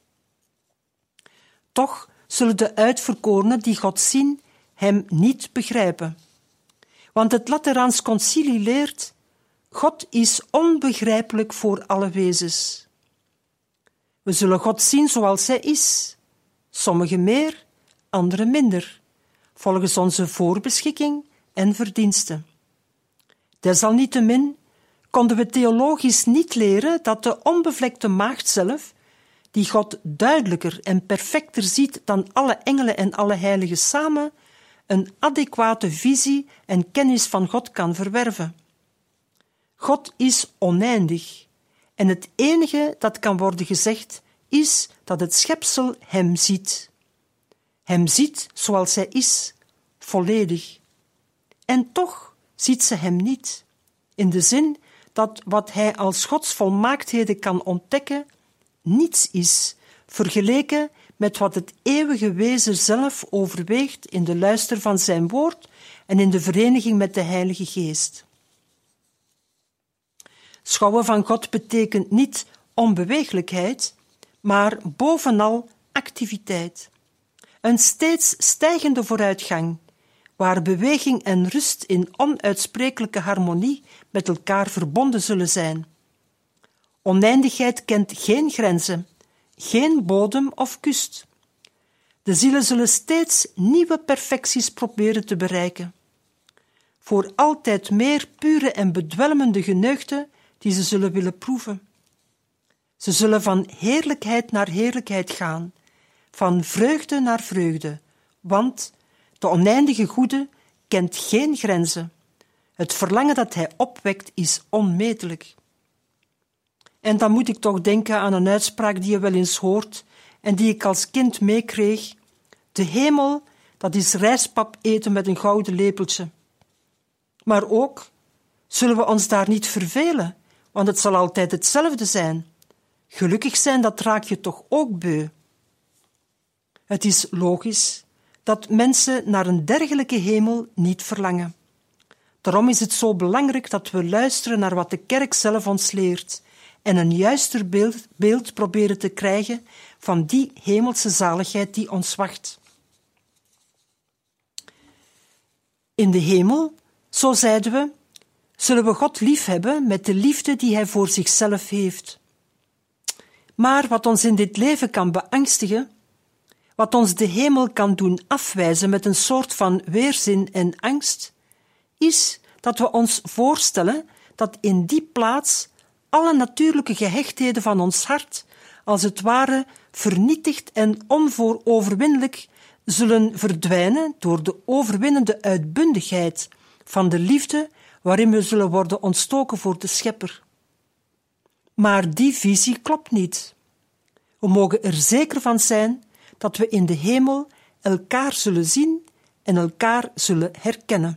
Toch zullen de uitverkorenen die God zien hem niet begrijpen. Want het Lateraans Concilie leert: God is onbegrijpelijk voor alle wezens. We zullen God zien zoals hij is, sommigen meer, anderen minder, volgens onze voorbeschikking en verdiensten. Desalniettemin konden we theologisch niet leren dat de onbevlekte maagd zelf, die God duidelijker en perfecter ziet dan alle engelen en alle heiligen samen, een adequate visie en kennis van God kan verwerven. God is oneindig en het enige dat kan worden gezegd is dat het schepsel hem ziet. Hem ziet zoals hij is, volledig. En toch ziet ze hem niet, in de zin dat wat hij als Gods volmaaktheden kan ontdekken, niets is, vergeleken met wat het eeuwige wezen zelf overweegt in de luister van zijn woord en in de vereniging met de Heilige Geest. Schouwen van God betekent niet onbeweeglijkheid, maar bovenal activiteit. Een steeds stijgende vooruitgang, waar beweging en rust in onuitsprekelijke harmonie met elkaar verbonden zullen zijn. Oneindigheid kent geen grenzen, geen bodem of kust. De zielen zullen steeds nieuwe perfecties proberen te bereiken. Voor altijd meer pure en bedwelmende geneugten die ze zullen willen proeven. Ze zullen van heerlijkheid naar heerlijkheid gaan, van vreugde naar vreugde, want de oneindige goede kent geen grenzen. Het verlangen dat hij opwekt is onmetelijk. En dan moet ik toch denken aan een uitspraak die je wel eens hoort en die ik als kind meekreeg. De hemel, dat is rijstpap eten met een gouden lepeltje. Maar ook, zullen we ons daar niet vervelen, want het zal altijd hetzelfde zijn. Gelukkig zijn, dat raak je toch ook beu. Het is logisch dat mensen naar een dergelijke hemel niet verlangen. Daarom is het zo belangrijk dat we luisteren naar wat de kerk zelf ons leert en een juister beeld, beeld proberen te krijgen van die hemelse zaligheid die ons wacht. In de hemel, zo zeiden we, zullen we God liefhebben met de liefde die hij voor zichzelf heeft. Maar wat ons in dit leven kan beangstigen, wat ons de hemel kan doen afwijzen met een soort van weerzin en angst, is dat we ons voorstellen dat in die plaats alle natuurlijke gehechtheden van ons hart als het ware vernietigd en onvooroverwinnelijk zullen verdwijnen door de overwinnende uitbundigheid van de liefde waarin we zullen worden ontstoken voor de Schepper. Maar die visie klopt niet. We mogen er zeker van zijn dat we in de hemel elkaar zullen zien en elkaar zullen herkennen.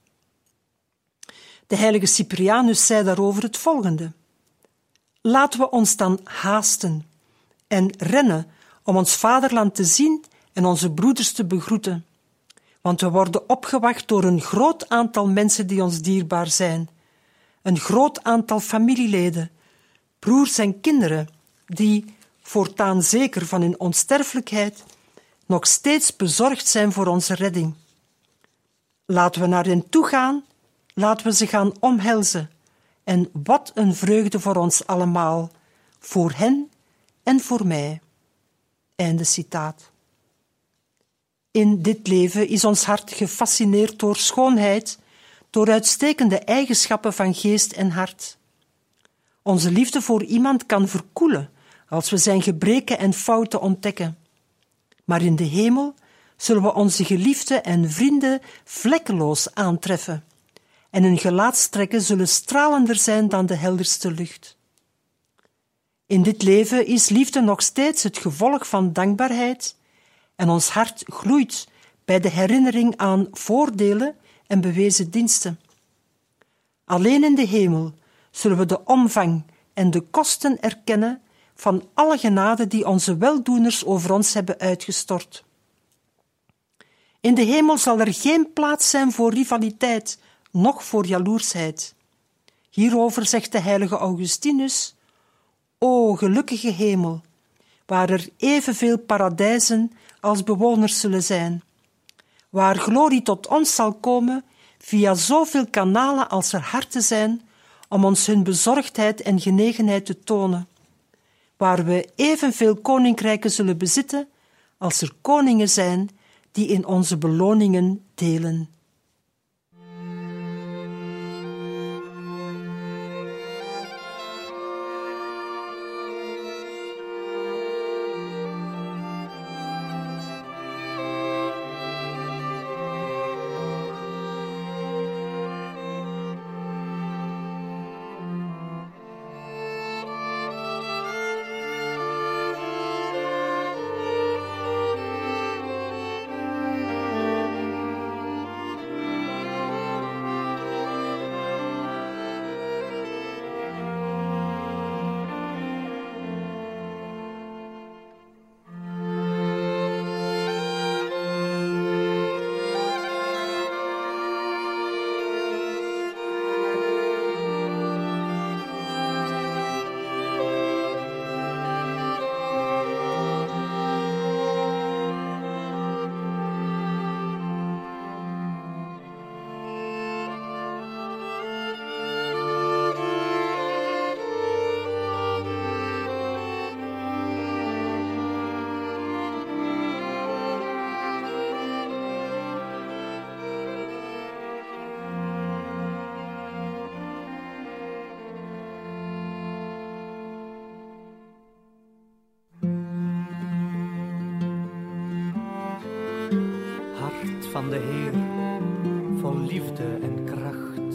De heilige Cyprianus zei daarover het volgende: laten we ons dan haasten en rennen om ons vaderland te zien en onze broeders te begroeten. Want we worden opgewacht door een groot aantal mensen die ons dierbaar zijn. Een groot aantal familieleden, broers en kinderen, die, voortaan zeker van hun onsterfelijkheid, nog steeds bezorgd zijn voor onze redding. Laten we naar hen toe gaan, laten we ze gaan omhelzen. En wat een vreugde voor ons allemaal, voor hen en voor mij. Einde citaat. In dit leven is ons hart gefascineerd door schoonheid, door uitstekende eigenschappen van geest en hart. Onze liefde voor iemand kan verkoelen als we zijn gebreken en fouten ontdekken. Maar in de hemel zullen we onze geliefden en vrienden vlekkeloos aantreffen en hun gelaatstrekken zullen stralender zijn dan de helderste lucht. In dit leven is liefde nog steeds het gevolg van dankbaarheid en ons hart gloeit bij de herinnering aan voordelen en bewezen diensten. Alleen in de hemel zullen we de omvang en de kosten erkennen van alle genade die onze weldoeners over ons hebben uitgestort. In de hemel zal er geen plaats zijn voor rivaliteit, noch voor jaloersheid. Hierover zegt de heilige Augustinus: O gelukkige hemel, waar er evenveel paradijzen als bewoners zullen zijn, waar glorie tot ons zal komen via zoveel kanalen als er harten zijn om ons hun bezorgdheid en genegenheid te tonen, waar we evenveel koninkrijken zullen bezitten als er koningen zijn die in onze beloningen delen. Van de Heer, vol liefde en kracht.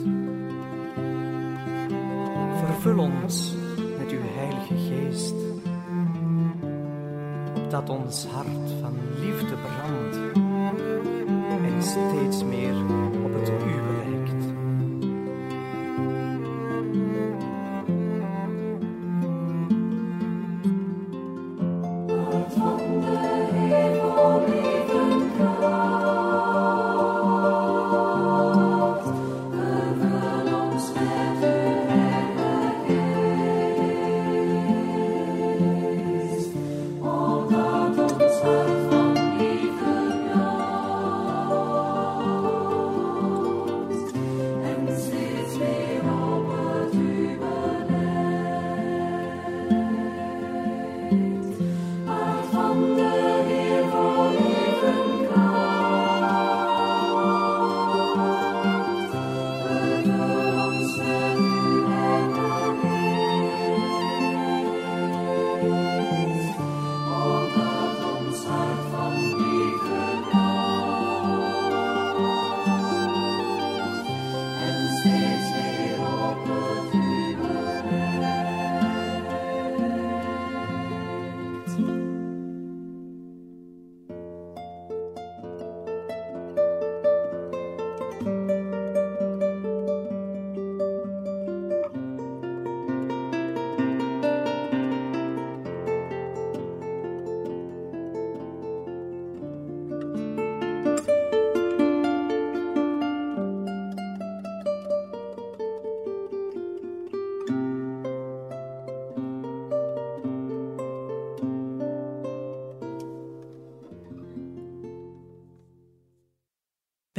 Vervul ons met uw heilige geest, opdat ons hart van liefde brandt en steeds meer op het uwe lijkt. Hart van de Heer, vol liefde en kracht. Ons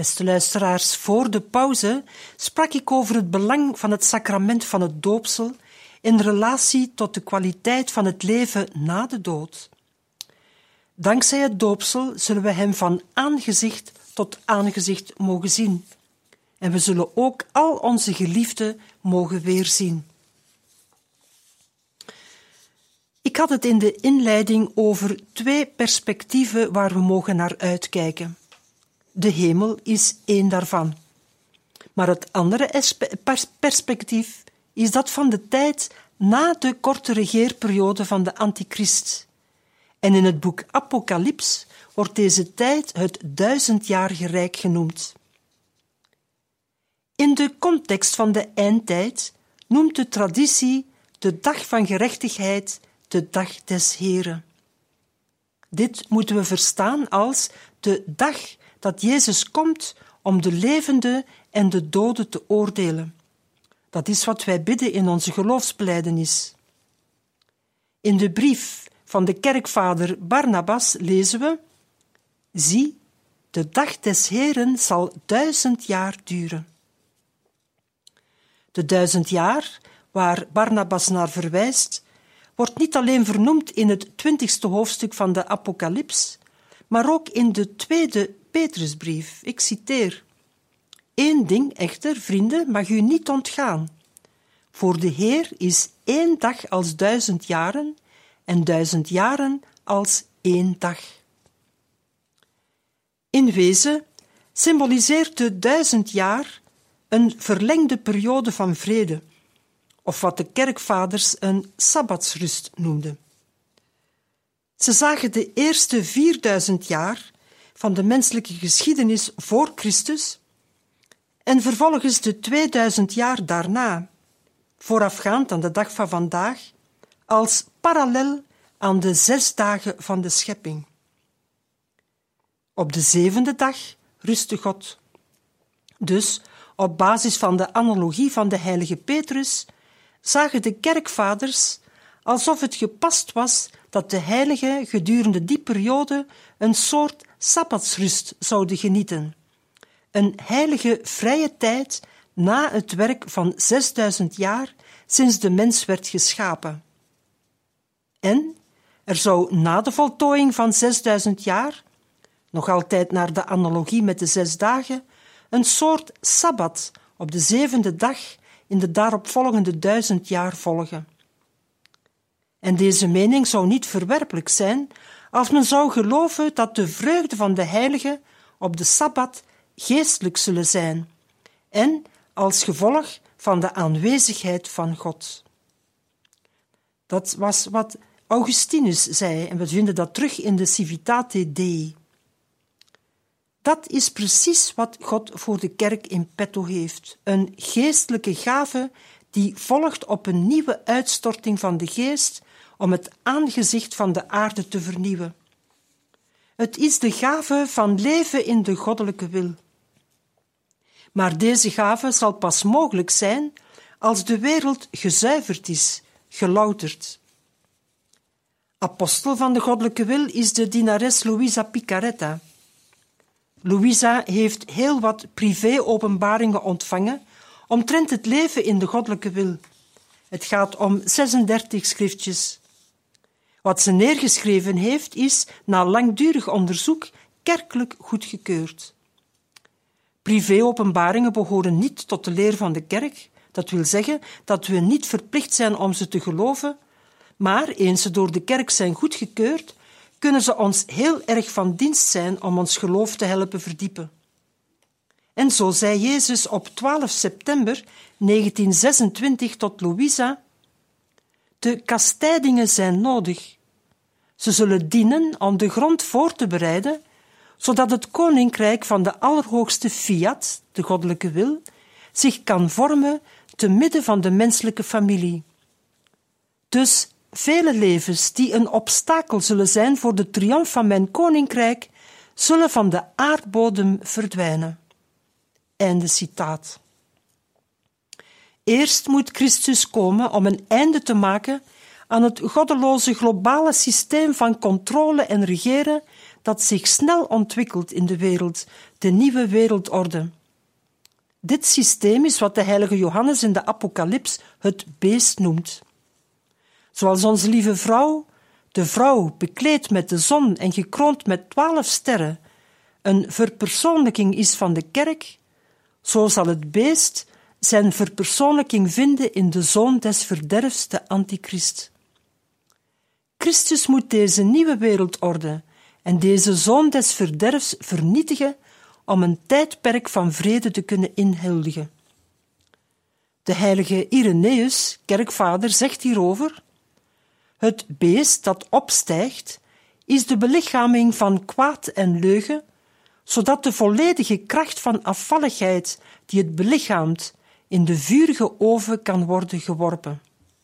Beste luisteraars, voor de pauze sprak ik over het belang van het sacrament van het doopsel in relatie tot de kwaliteit van het leven na de dood. Dankzij het doopsel zullen we hem van aangezicht tot aangezicht mogen zien. En we zullen ook al onze geliefden mogen weerzien. Ik had het in de inleiding over twee perspectieven waar we mogen naar uitkijken. De hemel is één daarvan. Maar het andere perspectief is dat van de tijd na de korte regeerperiode van de antichrist. En in het boek Apocalyps wordt deze tijd het duizendjarige rijk genoemd. In de context van de eindtijd noemt de traditie de dag van gerechtigheid de dag des Heren. Dit moeten we verstaan als de dag dat Jezus komt om de levenden en de doden te oordelen. Dat is wat wij bidden in onze geloofsbelijdenis. In de brief van de kerkvader Barnabas lezen we: zie, de dag des Heren zal duizend jaar duren. De duizend jaar, waar Barnabas naar verwijst, wordt niet alleen vernoemd in het twintigste hoofdstuk van de Apocalyps, maar ook in de tweede Petrusbrief. Ik citeer: Eén ding echter, vrienden, mag u niet ontgaan. Voor de Heer is één dag als duizend jaren en duizend jaren als één dag. In wezen symboliseert de duizend jaar een verlengde periode van vrede, of wat de kerkvaders een sabbatsrust noemden. Ze zagen de eerste vierduizend jaar van de menselijke geschiedenis voor Christus en vervolgens de tweeduizend jaar daarna, voorafgaand aan de dag van vandaag, als parallel aan de zes dagen van de schepping. Op de zevende dag rustte God. Dus, op basis van de analogie van de heilige Petrus, zagen de kerkvaders alsof het gepast was dat de heiligen gedurende die periode een soort sabbatsrust zouden genieten. Een heilige vrije tijd na het werk van zesduizend jaar sinds de mens werd geschapen. En er zou na de voltooiing van zesduizend jaar, nog altijd naar de analogie met de zes dagen, een soort sabbat op de zevende dag in de daaropvolgende duizend jaar volgen. En deze mening zou niet verwerpelijk zijn als men zou geloven dat de vreugde van de heiligen op de sabbat geestelijk zullen zijn en als gevolg van de aanwezigheid van God. Dat was wat Augustinus zei en we vinden dat terug in de Civitate Dei. Dat is precies wat God voor de kerk in petto heeft. Een geestelijke gave die volgt op een nieuwe uitstorting van de geest om het aangezicht van de aarde te vernieuwen. Het is de gave van leven in de goddelijke wil. Maar deze gave zal pas mogelijk zijn als de wereld gezuiverd is, gelouterd. Apostel van de goddelijke wil is de dienares Luisa Picaretta. Luisa heeft heel wat privé-openbaringen ontvangen omtrent het leven in de goddelijke wil. Het gaat om zesendertig schriftjes. Wat ze neergeschreven heeft, is na langdurig onderzoek kerkelijk goedgekeurd. Privé-openbaringen behoren niet tot de leer van de kerk. Dat wil zeggen dat we niet verplicht zijn om ze te geloven, maar eens ze door de kerk zijn goedgekeurd, kunnen ze ons heel erg van dienst zijn om ons geloof te helpen verdiepen. En zo zei Jezus op twaalf september negentien zesentwintig tot Luisa: de kastijdingen zijn nodig. Ze zullen dienen om de grond voor te bereiden, zodat het koninkrijk van de Allerhoogste Fiat, de goddelijke wil, zich kan vormen te midden van de menselijke familie. Dus vele levens die een obstakel zullen zijn voor de triomf van mijn koninkrijk, zullen van de aardbodem verdwijnen. Einde citaat. Eerst moet Christus komen om een einde te maken aan het goddeloze globale systeem van controle en regeren dat zich snel ontwikkelt in de wereld, de nieuwe wereldorde. Dit systeem is wat de heilige Johannes in de Apocalyps het beest noemt. Zoals onze lieve vrouw, de vrouw bekleed met de zon en gekroond met twaalf sterren, een verpersoonlijking is van de kerk, zo zal het beest zijn verpersoonlijking vinden in de zoon des verderfs, de antichrist. Christus moet deze nieuwe wereldorde en deze zoon des verderfs vernietigen om een tijdperk van vrede te kunnen inhuldigen. De heilige Irenaeus, kerkvader, zegt hierover: het beest dat opstijgt is de belichaming van kwaad en leugen, zodat de volledige kracht van afvalligheid die het belichaamt in de vurige oven kan worden geworpen.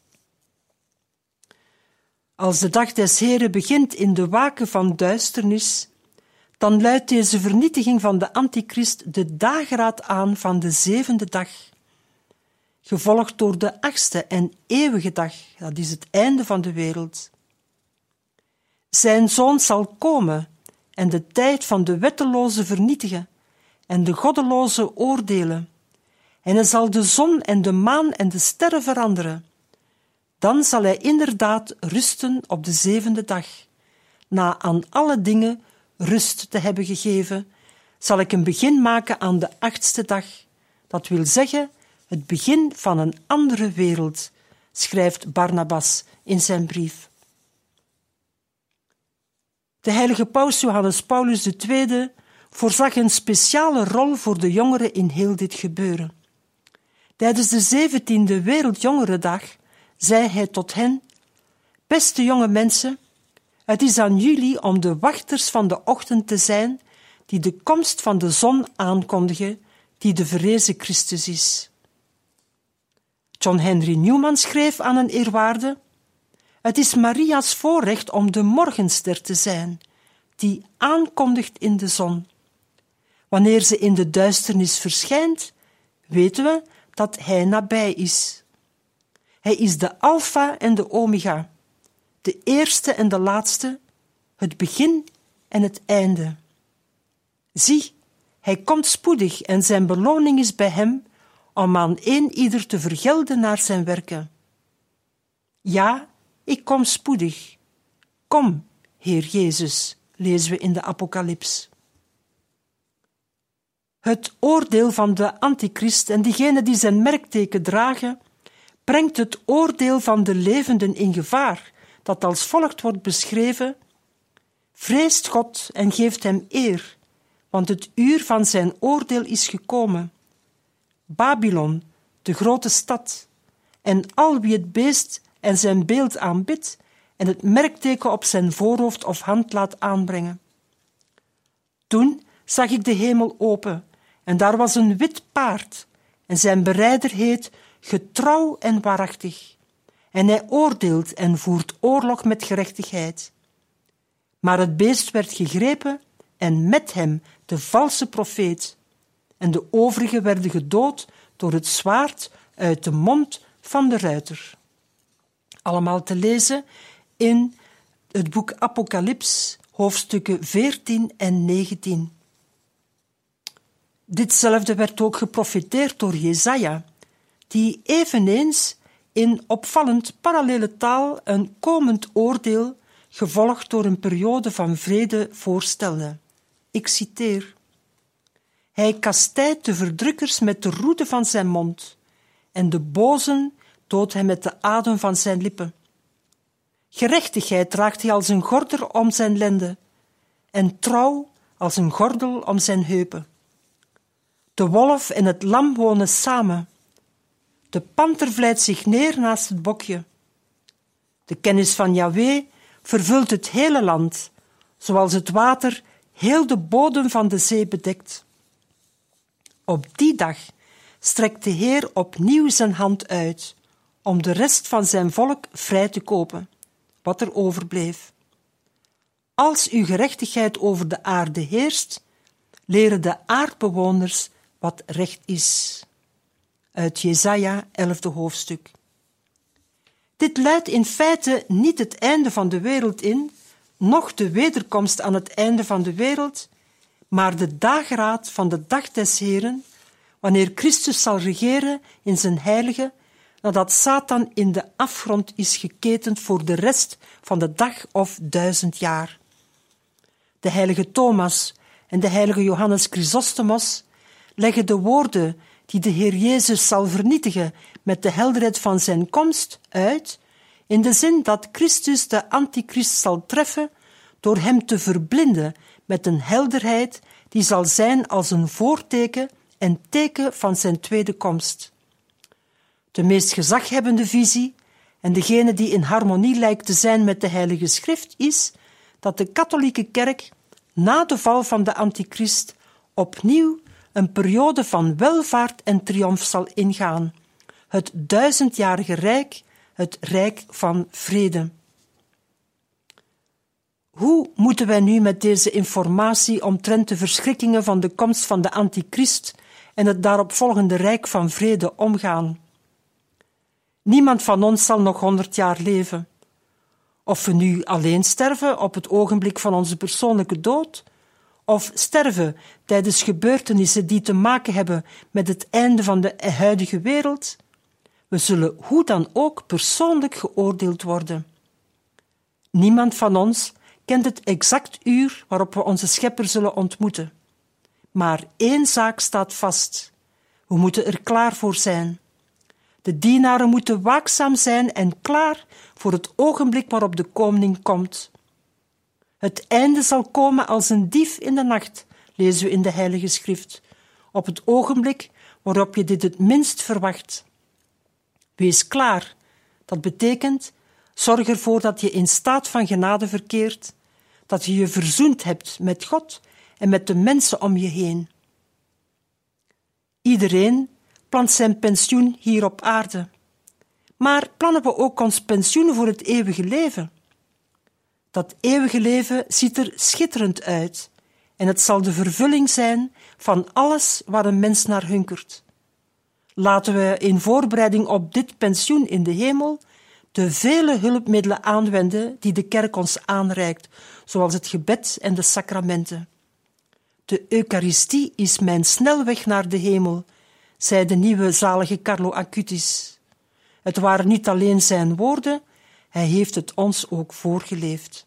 Als de dag des Heren begint in de waken van duisternis, dan luidt deze vernietiging van de antichrist de dageraad aan van de zevende dag, gevolgd door de achtste en eeuwige dag, dat is het einde van de wereld. Zijn zoon zal komen en de tijd van de wetteloze vernietigen en de goddeloze oordelen, en hij zal de zon en de maan en de sterren veranderen. Dan zal hij inderdaad rusten op de zevende dag. Na aan alle dingen rust te hebben gegeven, zal ik een begin maken aan de achtste dag. Dat wil zeggen, het begin van een andere wereld, schrijft Barnabas in zijn brief. De heilige paus Johannes Paulus de Tweede voorzag een speciale rol voor de jongeren in heel dit gebeuren. Tijdens de zeventiende Wereldjongerendag zei hij tot hen: beste jonge mensen, het is aan jullie om de wachters van de ochtend te zijn die de komst van de zon aankondigen, die de verrezen Christus is. John Henry Newman schreef aan een eerwaarde: het is Maria's voorrecht om de morgenster te zijn, die aankondigt in de zon. Wanneer ze in de duisternis verschijnt, weten we dat hij nabij is. Hij is de alfa en de omega, de eerste en de laatste, het begin en het einde. Zie, hij komt spoedig en zijn beloning is bij hem om aan een ieder te vergelden naar zijn werken. Ja, ik kom spoedig. Kom, Heer Jezus, lezen we in de Apocalyps. Het oordeel van de antichrist en diegenen die zijn merkteken dragen, brengt het oordeel van de levenden in gevaar, dat als volgt wordt beschreven: vreest God en geeft hem eer, want het uur van zijn oordeel is gekomen. Babylon, de grote stad, en al wie het beest en zijn beeld aanbidt en het merkteken op zijn voorhoofd of hand laat aanbrengen. Toen zag ik de hemel open, en daar was een wit paard, en zijn berijder heet Getrouw en Waarachtig, en hij oordeelt en voert oorlog met gerechtigheid. Maar het beest werd gegrepen, en met hem de valse profeet, en de overigen werden gedood door het zwaard uit de mond van de ruiter. Allemaal te lezen in het boek Apocalyps, hoofdstukken veertien en negentien. Ditzelfde werd ook geprofeteerd door Jesaja, die eveneens in opvallend parallele taal een komend oordeel, gevolgd door een periode van vrede, voorstelde. Ik citeer: hij kastijdt de verdrukkers met de roede van zijn mond, en de bozen doodt hij met de adem van zijn lippen. Gerechtigheid draagt hij als een gordel om zijn lenden, en trouw als een gordel om zijn heupen. De wolf en het lam wonen samen. De panter vlijt zich neer naast het bokje. De kennis van Yahweh vervult het hele land, zoals het water heel de bodem van de zee bedekt. Op die dag strekt de Heer opnieuw zijn hand uit, om de rest van zijn volk vrij te kopen, wat er overbleef. Als uw gerechtigheid over de aarde heerst, leren de aardbewoners wat recht is. Uit Jesaja, elfde hoofdstuk. Dit luidt in feite niet het einde van de wereld in, noch de wederkomst aan het einde van de wereld, maar de dageraad van de dag des Heren, wanneer Christus zal regeren in zijn heilige, nadat Satan in de afgrond is geketend voor de rest van de dag of duizend jaar. De heilige Thomas en de heilige Johannes Chrysostomos leggen de woorden die de Heer Jezus zal vernietigen met de helderheid van zijn komst uit, in de zin dat Christus de antichrist zal treffen door hem te verblinden met een helderheid die zal zijn als een voorteken en teken van zijn tweede komst. De meest gezaghebbende visie, en degene die in harmonie lijkt te zijn met de Heilige Schrift, is dat de katholieke kerk na de val van de antichrist opnieuw een periode van welvaart en triomf zal ingaan. Het duizendjarige rijk, het rijk van vrede. Hoe moeten wij nu met deze informatie omtrent de verschrikkingen van de komst van de antichrist en het daaropvolgende rijk van vrede omgaan? Niemand van ons zal nog honderd jaar leven. Of we nu alleen sterven op het ogenblik van onze persoonlijke dood, of sterven tijdens gebeurtenissen die te maken hebben met het einde van de huidige wereld, we zullen hoe dan ook persoonlijk geoordeeld worden. Niemand van ons kent het exact uur waarop we onze Schepper zullen ontmoeten. Maar één zaak staat vast. We moeten er klaar voor zijn. De dienaren moeten waakzaam zijn en klaar voor het ogenblik waarop de koning komt. Het einde zal komen als een dief in de nacht, lezen we in de Heilige Schrift, op het ogenblik waarop je dit het minst verwacht. Wees klaar. Dat betekent, zorg ervoor dat je in staat van genade verkeert, dat je je verzoend hebt met God en met de mensen om je heen. Iedereen plant zijn pensioen hier op aarde. Maar plannen we ook ons pensioen voor het eeuwige leven? Dat eeuwige leven ziet er schitterend uit en het zal de vervulling zijn van alles waar een mens naar hunkert. Laten we in voorbereiding op dit pensioen in de hemel de vele hulpmiddelen aanwenden die de kerk ons aanreikt, zoals het gebed en de sacramenten. De Eucharistie is mijn snelweg naar de hemel, zei de nieuwe zalige Carlo Acutis. Het waren niet alleen zijn woorden, hij heeft het ons ook voorgeleefd.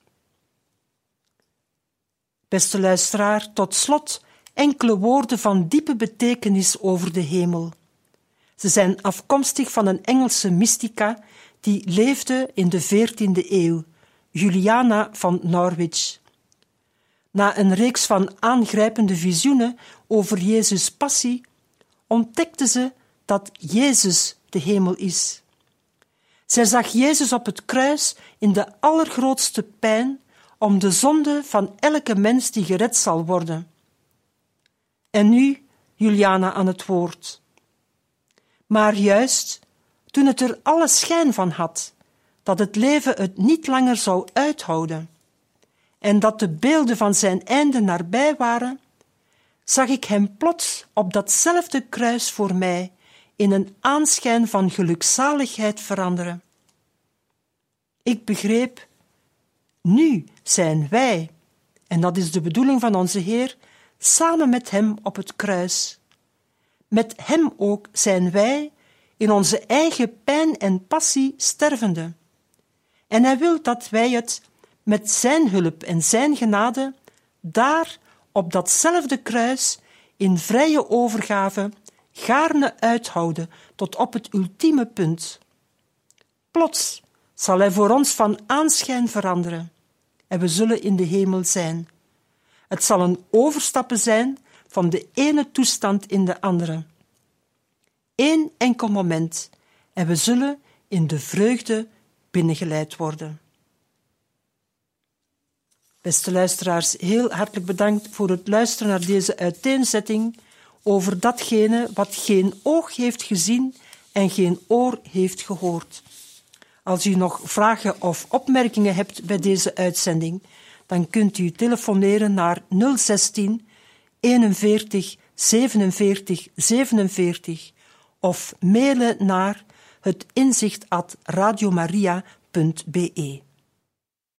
Beste luisteraar, tot slot enkele woorden van diepe betekenis over de hemel. Ze zijn afkomstig van een Engelse mystica die leefde in de veertiende eeuw, Juliana van Norwich. Na een reeks van aangrijpende visioenen over Jezus' passie, ontdekte ze dat Jezus de hemel is. Zij zag Jezus op het kruis in de allergrootste pijn om de zonde van elke mens die gered zal worden. En nu Juliana aan het woord. Maar juist toen het er alle schijn van had dat het leven het niet langer zou uithouden en dat de beelden van zijn einde nabij waren, zag ik hem plots op datzelfde kruis voor mij in een aanschijn van gelukzaligheid veranderen. Ik begreep, nu zijn wij, en dat is de bedoeling van onze Heer, samen met hem op het kruis. Met hem ook zijn wij in onze eigen pijn en passie stervende. En hij wil dat wij het met zijn hulp en zijn genade daar op datzelfde kruis in vrije overgave gaarne uithouden tot op het ultieme punt. Plots zal hij voor ons van aanschijn veranderen en we zullen in de hemel zijn. Het zal een overstappen zijn van de ene toestand in de andere. Eén enkel moment en we zullen in de vreugde binnengeleid worden. Beste luisteraars, heel hartelijk bedankt voor het luisteren naar deze uiteenzetting over datgene wat geen oog heeft gezien en geen oor heeft gehoord. Als u nog vragen of opmerkingen hebt bij deze uitzending, dan kunt u telefoneren naar nul zestien eenenveertig zevenenveertig zevenenveertig of mailen naar het inzicht at radiomaria punt be.